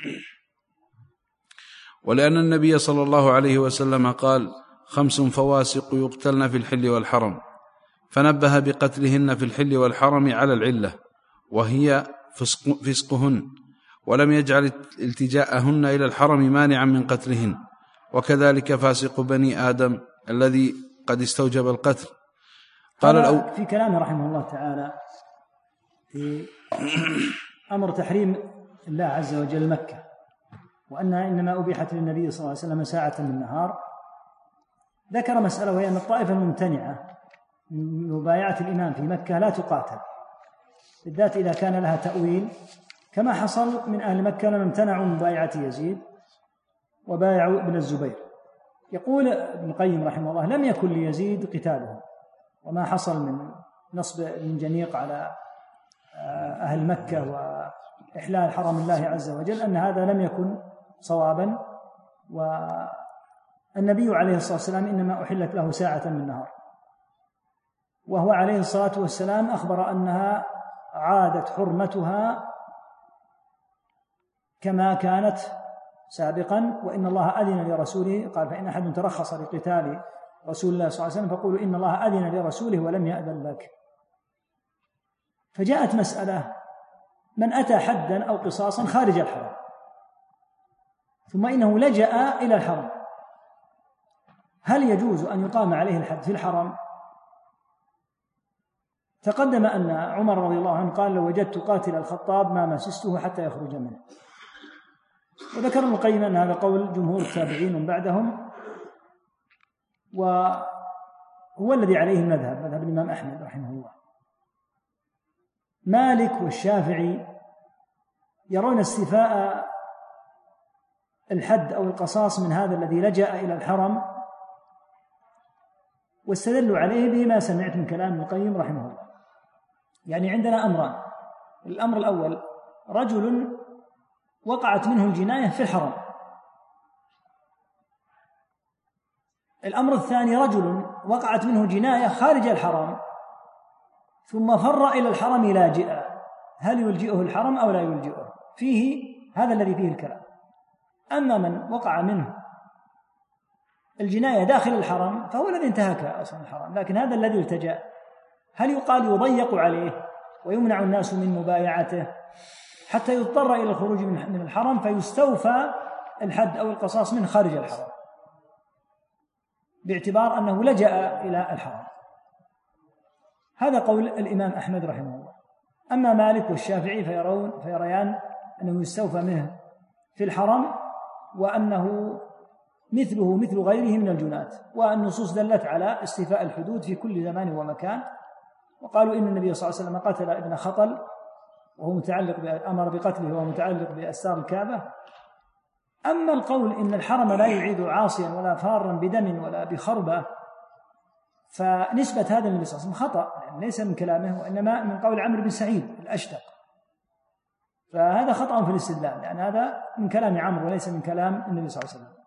ولأن النبي صلى الله عليه وسلم قال: خمس فواسق يقتلن في الحل والحرم، فنبه بقتلهن في الحل والحرم على العلة وهي فسق فسقهن، ولم يجعل التجاءهن إلى الحرم مانعا من قتلهن، وكذلك فاسق بني آدم الذي قد استوجب القتل.
قال الأول في كلامه رحمه الله تعالى في أمر تحريم الله عز وجل مكة، وأنها إنما أبيحت للنبي صلى الله عليه وسلم ساعة من النهار، ذكر مسألة وهي أن الطائفة الممتنعة من مبايعة الإمام في مكة لا تقاتل، بالذات إذا كان لها تأويل، كما حصل من أهل مكة لما امتنعوا من مبايعة يزيد وبايعوا ابن الزبير. يقول ابن القيم رحمه الله: لم يكن ليزيد قتاله، وما حصل من نصب المنجنيق على أهل مكة وإحلال حرم الله عز وجل أن هذا لم يكن صوابا، والنبي عليه الصلاة والسلام إنما أحلت له ساعة من النهار، وهو عليه الصلاة والسلام أخبر أنها عادت حرمتها كما كانت سابقا، وإن الله أذن لرسوله، قال: فإن أحد ترخص لقتال رسول الله صلى الله عليه وسلم فقولوا إن الله أذن لرسوله ولم يأذن لك. فجاءت مسألة: من أتى حدا أو قصاصا خارج الحرم ثم إنه لجأ إلى الحرم، هل يجوز أن يقام عليه الحد في الحرم؟ تقدم أن عمر رضي الله عنه قال: لو وجدت قاتل الخطاب ما مسسته حتى يخرج منه، وذكر ابن القيم أن هذا قول جمهور التابعين من بعدهم، وهو الذي عليه المذهب، مذهب الإمام أحمد رحمه الله. مالك والشافعي يرون استيفاء الحد أو القصاص من هذا الذي لجأ إلى الحرم، واستدلوا عليه بما سمعت من كلام ابن القيم رحمه الله. يعني عندنا أمران: الأمر الأول رجل وقعت منه الجناية في الحرم، الأمر الثاني رجل وقعت منه جناية خارج الحرم ثم فر إلى الحرم لاجئا، هل يلجئه الحرم أو لا يلجئه؟ فيه هذا الذي فيه الكلام. أما من وقع منه الجناية داخل الحرم فهو الذي انتهك أصلا الحرم، لكن هذا الذي التجأ هل يقال يضيق عليه ويمنع الناس من مبايعته حتى يضطر إلى الخروج من الحرم فيستوفى الحد أو القصاص من خارج الحرم باعتبار أنه لجأ إلى الحرم؟ هذا قول الإمام أحمد رحمه الله. أما مالك والشافعي فيرون فيريان أنه يستوفى منه في الحرم، وأنه مثله مثل غيره من الجنات، والنصوص دلت على استيفاء الحدود في كل زمان ومكان. وقالوا إن النبي صلى الله عليه وسلم قتل ابن خطل وهو متعلق أمر بقتله وهو متعلق بأستار الكعبة. أما القول إن الحرم لا يعيد عاصيا ولا فارا بدم ولا بخربة فنسبة هذا النبي صلى الله عليه وسلم خطأ، يعني ليس من كلامه وإنما من قول عمرو بن سعيد الأشتق، فهذا خطأ في الاستدلال، يعني هذا من كلام عمرو وليس من كلام النبي صلى الله عليه وسلم.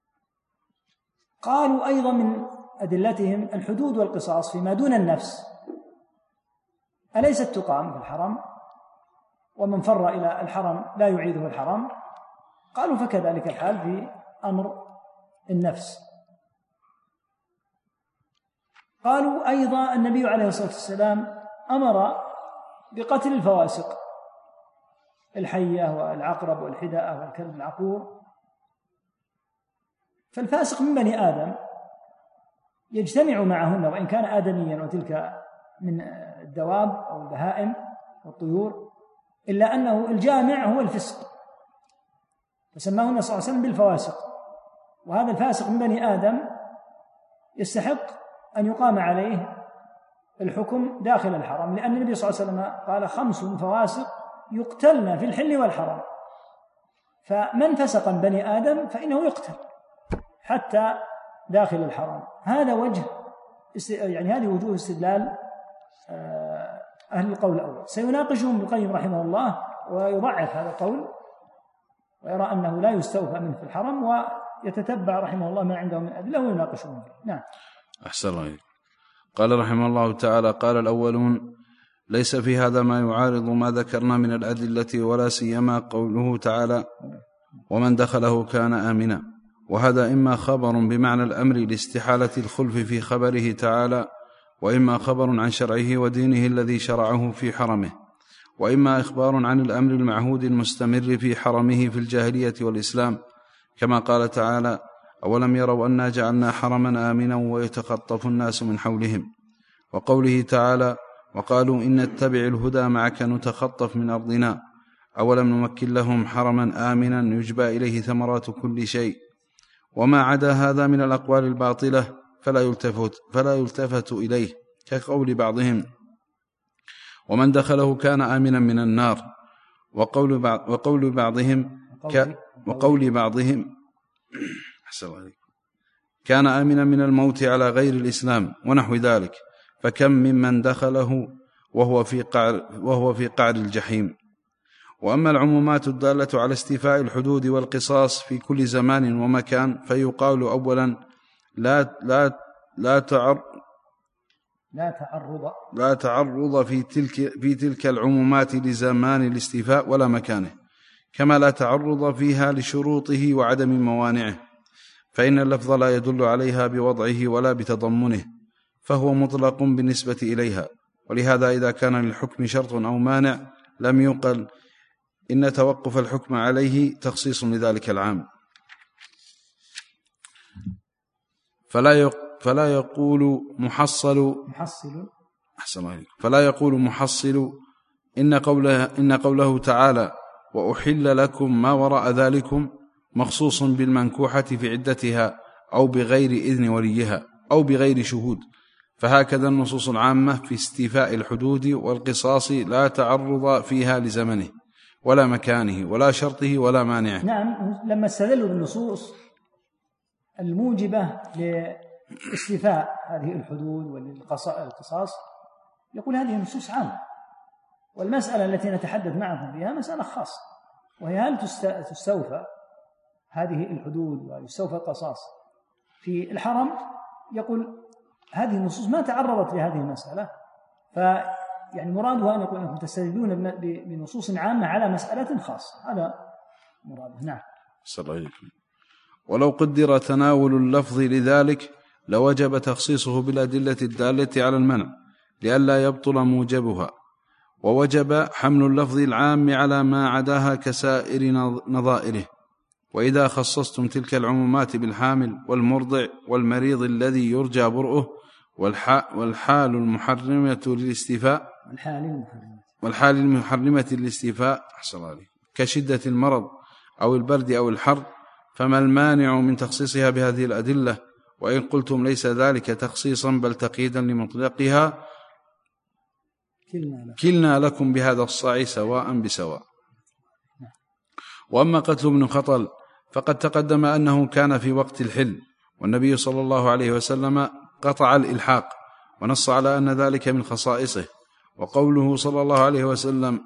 قالوا أيضا من أدلتهم الحدود والقصاص فيما دون النفس أليست تقام في الحرم؟ ومن فر إلى الحرم لا يعيده الحرم. قالوا فكذلك الحال في أمر النفس. قالوا أيضا النبي عليه الصلاة والسلام أمر بقتل الفواسق، الحية والعقرب والحداء والكلب العقور، فالفاسق من بني آدم يجتمع معهن وإن كان آدميا وتلك من الدواب أو البهائم والطيور، إلا أنه الجامع هو الفسق، فسماه النبي صلى الله عليه وسلم بالفواسق. وهذا الفاسق من بني آدم يستحق أن يقام عليه الحكم داخل الحرم، لأن النبي صلى الله عليه وسلم قال خمس فواسق يقتلن في الحل والحرم، فمن فسق من بني آدم فإنه يقتل حتى داخل الحرم. هذا وجه يعني هذه وجوه استدلال أهل القول الأول. سيناقشهم ابن القيم رحمه الله ويضعف هذا القول ويرى أنه لا يستوفى منه في الحرم، ويتتبع رحمه الله ما عنده من أدلة ويناقشهم فيه. نعم.
أحسن الله. قال رحمه الله تعالى: قال الأولون: ليس في هذا ما يعارض ما ذكرنا من الأدلة، ولا سيما قوله تعالى: ومن دخله كان آمنا. وهذا إما خبر بمعنى الأمر لاستحالة الخلف في خبره تعالى، وإما خبر عن شرعه ودينه الذي شرعه في حرمه، وإما إخبار عن الأمر المعهود المستمر في حرمه في الجاهلية والإسلام، كما قال تعالى: أولم يروا أنا جعلنا حرما آمنا ويتخطف الناس من حولهم. وقوله تعالى: وقالوا إن نتبع الهدى معك نتخطف من أرضنا أولم نمكن لهم حرما آمنا يجبى إليه ثمرات كل شيء. وما عدا هذا من الأقوال الباطلة فلا يلتفت, فلا يلتفت إليه، كقول بعضهم: ومن دخله كان آمنا من النار. وقول, بعض وقول بعضهم ك وقول بعضهم كان آمنا من الموت على غير الإسلام ونحو ذلك، فكم ممن دخله وهو في قعر, وهو في قعر الجحيم. وأما العمومات الدالة على استيفاء الحدود والقصاص في كل زمان ومكان، فيقال أولا: لا لا لا تعر
لا تعرض
لا تعرض في تلك في تلك العمومات لزمان الاستيفاء ولا مكانه، كما لا تعرض فيها لشروطه وعدم موانعه، فإن اللفظ لا يدل عليها بوضعه ولا بتضمنه، فهو مطلق بالنسبة إليها. ولهذا إذا كان للحكم شرط أو مانع لم يقل إن توقف الحكم عليه تخصيص لذلك العام. فلا فلا يقول محصل
محصل
أحسن عليك فلا يقول محصل إن قوله إن قوله تعالى: وأحل لكم ما وراء ذلكم مخصوص بالمنكوحة في عدتها أو بغير إذن وليها أو بغير شهود. فهكذا النصوص العامة في استيفاء الحدود والقصاص لا تعرض فيها لزمنه ولا مكانه ولا شرطه ولا مانعه.
نعم، لما استدلوا بالنصوص الموجبة لاستيفاء هذه الحدود والقصاص يقول هذه نصوص عامة، والمسألة التي نتحدث معكم فيها مسألة خاصة، وهي هل تستوفى هذه الحدود ويستوفى القصاص في الحرم. يقول هذه النصوص ما تعرضت لهذه المسألة، فيعني مراده أن يقول أنكم تستدلون بنصوص عامة على مسألة خاصة، هذا مراده. نعم.
صلى الله عليه وسلم. ولو قدر تناول اللفظ لذلك لوجب تخصيصه بالأدلة الدالة على المنع لئلا يبطل موجبها، ووجب حمل اللفظ العام على ما عداها كسائر نظائره. وإذا خصصتم تلك العمومات بالحامل والمرضع والمريض الذي يرجى برؤه والحال المحرمة للاستيفاء والحال المحرمة للاستيفاء كشدة المرض أو البرد أو الحر، فما المانع من تخصيصها بهذه الأدلة؟ وإن قلتم ليس ذلك تخصيصا بل تقييدا لمطلقها كلنا لكم بهذا الصاع سواء بسواء. وأما قتل ابن خطل فقد تقدم أنه كان في وقت الحل، والنبي صلى الله عليه وسلم قطع الإلحاق ونص على أن ذلك من خصائصه. وقوله صلى الله عليه وسلم: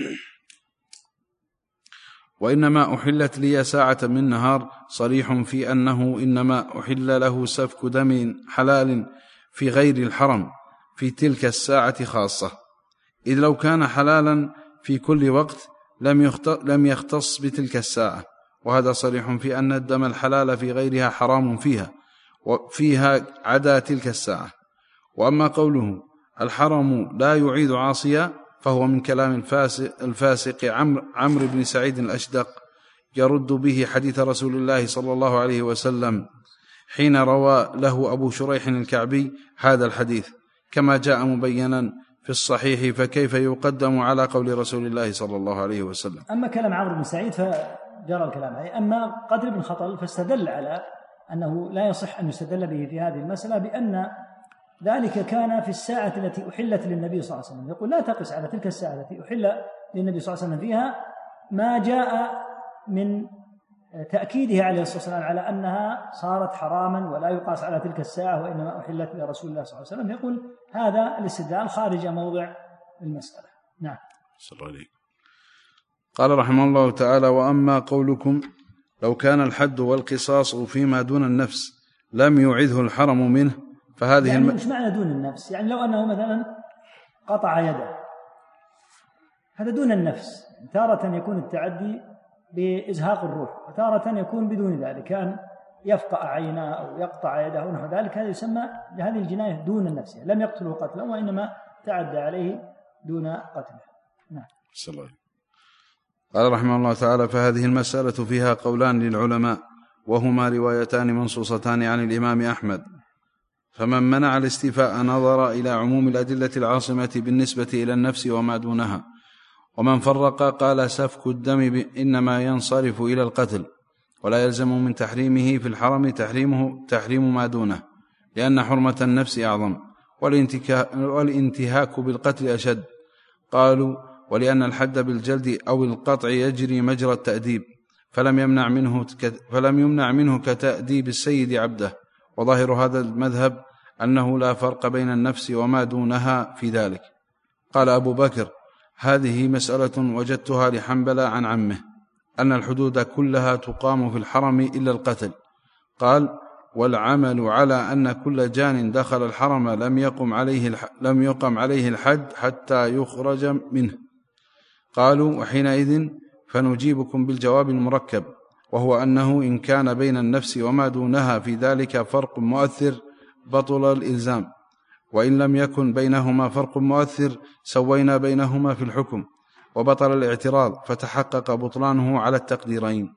وإنما أحلت لي ساعة من نهار، صريح في أنه إنما أحل له سفك دم حلال في غير الحرم في تلك الساعة خاصة، إذ لو كان حلالا في كل وقت لم يختص بتلك الساعة، وهذا صريح في أن الدم الحلال في غيرها حرام فيها وفيها عدا تلك الساعة. وأما قوله الحرم لا يعيد عاصيا فهو من كلام الفاسق, الفاسق عمرو عمرو بن سعيد الأشدق، يرد به حديث رسول الله صلى الله عليه وسلم حين روى له أبو شريح الكعبي هذا الحديث كما جاء مبينا في الصحيح، فكيف يقدم على قول رسول الله صلى الله عليه وسلم؟
أما كلام عمرو بن سعيد فجرى الكلام عليه. أما قتل ابن خطل فاستدل على أنه لا يصح أن يستدل به في هذه المسألة بأن ذلك كان في الساعة التي أحلت للنبي صلى الله عليه وسلم. يقول لا تقس على تلك الساعة التي أحل للنبي صلى الله عليه وسلم فيها ما جاء من تأكيده عليه الصلاة والسلام على أنها صارت حراما ولا يقاس على تلك الساعة وإنما أحلت لرسول الله صلى الله عليه وسلم. يقول هذا الاستدلال خارج موضع المسألة. نعم.
صلى الله عليه. قال رحمه الله تعالى: وأما قولكم لو كان الحد والقصاص فيما دون النفس لم يعذه الحرم منه فهذه
يعني
الم...
مش معنى دون النفس؟ يعني لو أنه مثلا قطع يده هذا دون النفس، تارة يكون التعدي بإزهاق الروح وتارة يكون بدون ذلك، كان يفقع عينه أو يقطع يده ونحو ذلك، هذا يسمى هذه الجناية دون النفس، لم يقتله قتلا وإنما تعدى عليه دون قتله. نعم.
صلى الله عليه. قال رحمه الله تعالى: فهذه المسألة فيها قولان للعلماء وهما روايتان منصوصتان عن الإمام أحمد، فمن منع الاستيفاء نظر إلى عموم الأدلة العاصمة بالنسبة إلى النفس وما دونها، ومن فرق قال سفك الدم إنما ينصرف إلى القتل ولا يلزم من تحريمه في الحرم تحريمه تحريم ما دونه، لأن حرمة النفس أعظم والانتهاك بالقتل أشد. قالوا: ولأن الحد بالجلد أو القطع يجري مجرى التأديب، فلم يمنع منه فلم يمنع منه كتأديب السيد عبده، وظاهر هذا المذهب أنه لا فرق بين النفس وما دونها في ذلك. قال أبو بكر: هذه مسألة وجدتها لحنبلة عن عمه، أن الحدود كلها تقام في الحرم إلا القتل. قال: والعمل على أن كل جان دخل الحرم لم يقم عليه الح... لم يقم عليه الحد حتى يخرج منه. قالوا: وحينئذ فنجيبكم بالجواب المركب، وهو أنه إن كان بين النفس وما دونها في ذلك فرق مؤثر بطل الإلزام، وإن لم يكن بينهما فرق مؤثر سوينا بينهما في الحكم وبطل الاعتراض، فتحقق بطلانه على التقديرين.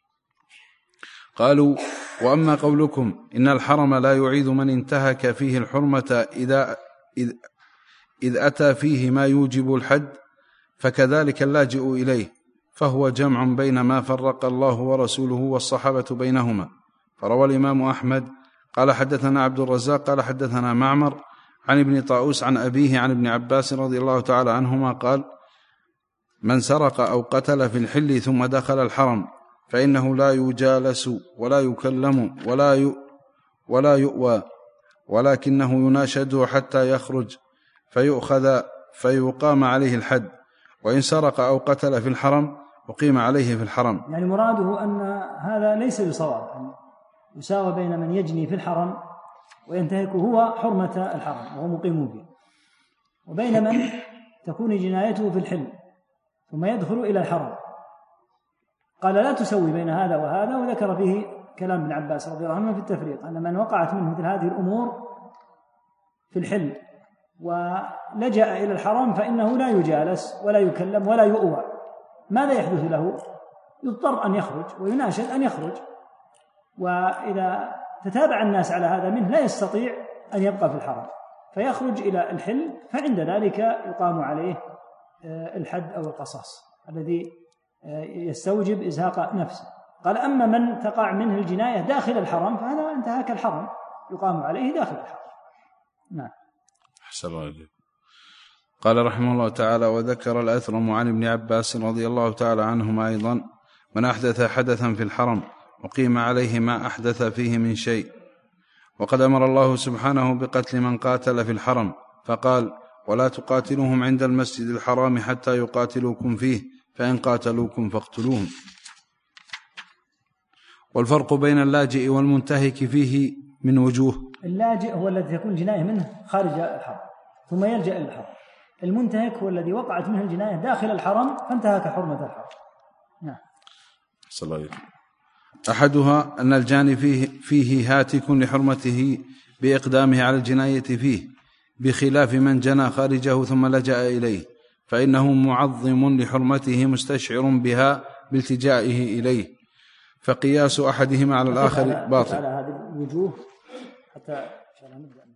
قالوا: وأما قولكم إن الحرم لا يعيد من انتهك فيه الحرمة إذا إذ, إذ أتى فيه ما يوجب الحد، فكذلك اللاجئ إليه، فهو جمع بين ما فرق الله ورسوله والصحابة بينهما. فروى الإمام أحمد قال حدثنا عبد الرزاق قال حدثنا معمر عن ابن طاووس عن أبيه عن ابن عباس رضي الله تعالى عنهما قال: من سرق أو قتل في الحل ثم دخل الحرم فإنه لا يجالس ولا يكلم ولا ي... ولا يؤوى، ولكنه يناشد حتى يخرج فيؤخذ فيقام عليه الحد، وإن سرق أو قتل في الحرم أقيم عليه في الحرم.
يعني مراده أن هذا ليس بصواب، يساوى بين من يجني في الحرم وينتهك هو حرمة الحرم وهو مقيم فيه، وبين من تكون جنايته في الحل ثم يدخل إلى الحرم. قال لا تسوي بين هذا وهذا، وذكر فيه كلام ابن عباس رضي الله عنه في التفريق، أن من وقعت منه مثل هذه الأمور في الحل ولجأ إلى الحرم فإنه لا يجالس ولا يكلم ولا يؤوى. ماذا يحدث له؟ يضطر أن يخرج ويناشد أن يخرج، وإذا تتابع الناس على هذا منه لا يستطيع أن يبقى في الحرم فيخرج إلى الحل، فعند ذلك يقام عليه الحد أو القصاص الذي يستوجب إزهاق نفسه. قال: أما من تقع منه الجناية داخل الحرم فهذا انتهاك الحرم يقام عليه داخل الحرم. نعم. أحسن الله
عليك. قال رحمه الله تعالى: وذكر الأثرم عن ابن عباس رضي الله تعالى عنهما أيضا: من أحدث حدثا في الحرم وقيم عليه ما أحدث فيه من شيء. وقد أمر الله سبحانه بقتل من قاتل في الحرم، فقال: ولا تقاتلوهم عند المسجد الحرام حتى يقاتلوكم فيه، فإن قاتلوكم فاقتلوهم. والفرق بين اللاجئ والمنتهك فيه من وجوه.
اللاجئ هو الذي تكون الجناية منه خارج الحرم ثم يلجأ إلى الحرم، المنتهك هو الذي وقعت منه الجناية داخل الحرم فانتهك حرمة الحرم. نعم.
صلى الله عليه وسلم. أحدها أن الجاني فيه, فيه هاتك لحرمته بإقدامه على الجناية فيه، بخلاف من جنى خارجه ثم لجأ إليه، فإنه معظم لحرمته مستشعر بها بالتجائه إليه، فقياس أحدهما على الآخر باطل.
على هذه الوجوه حتى نبدأ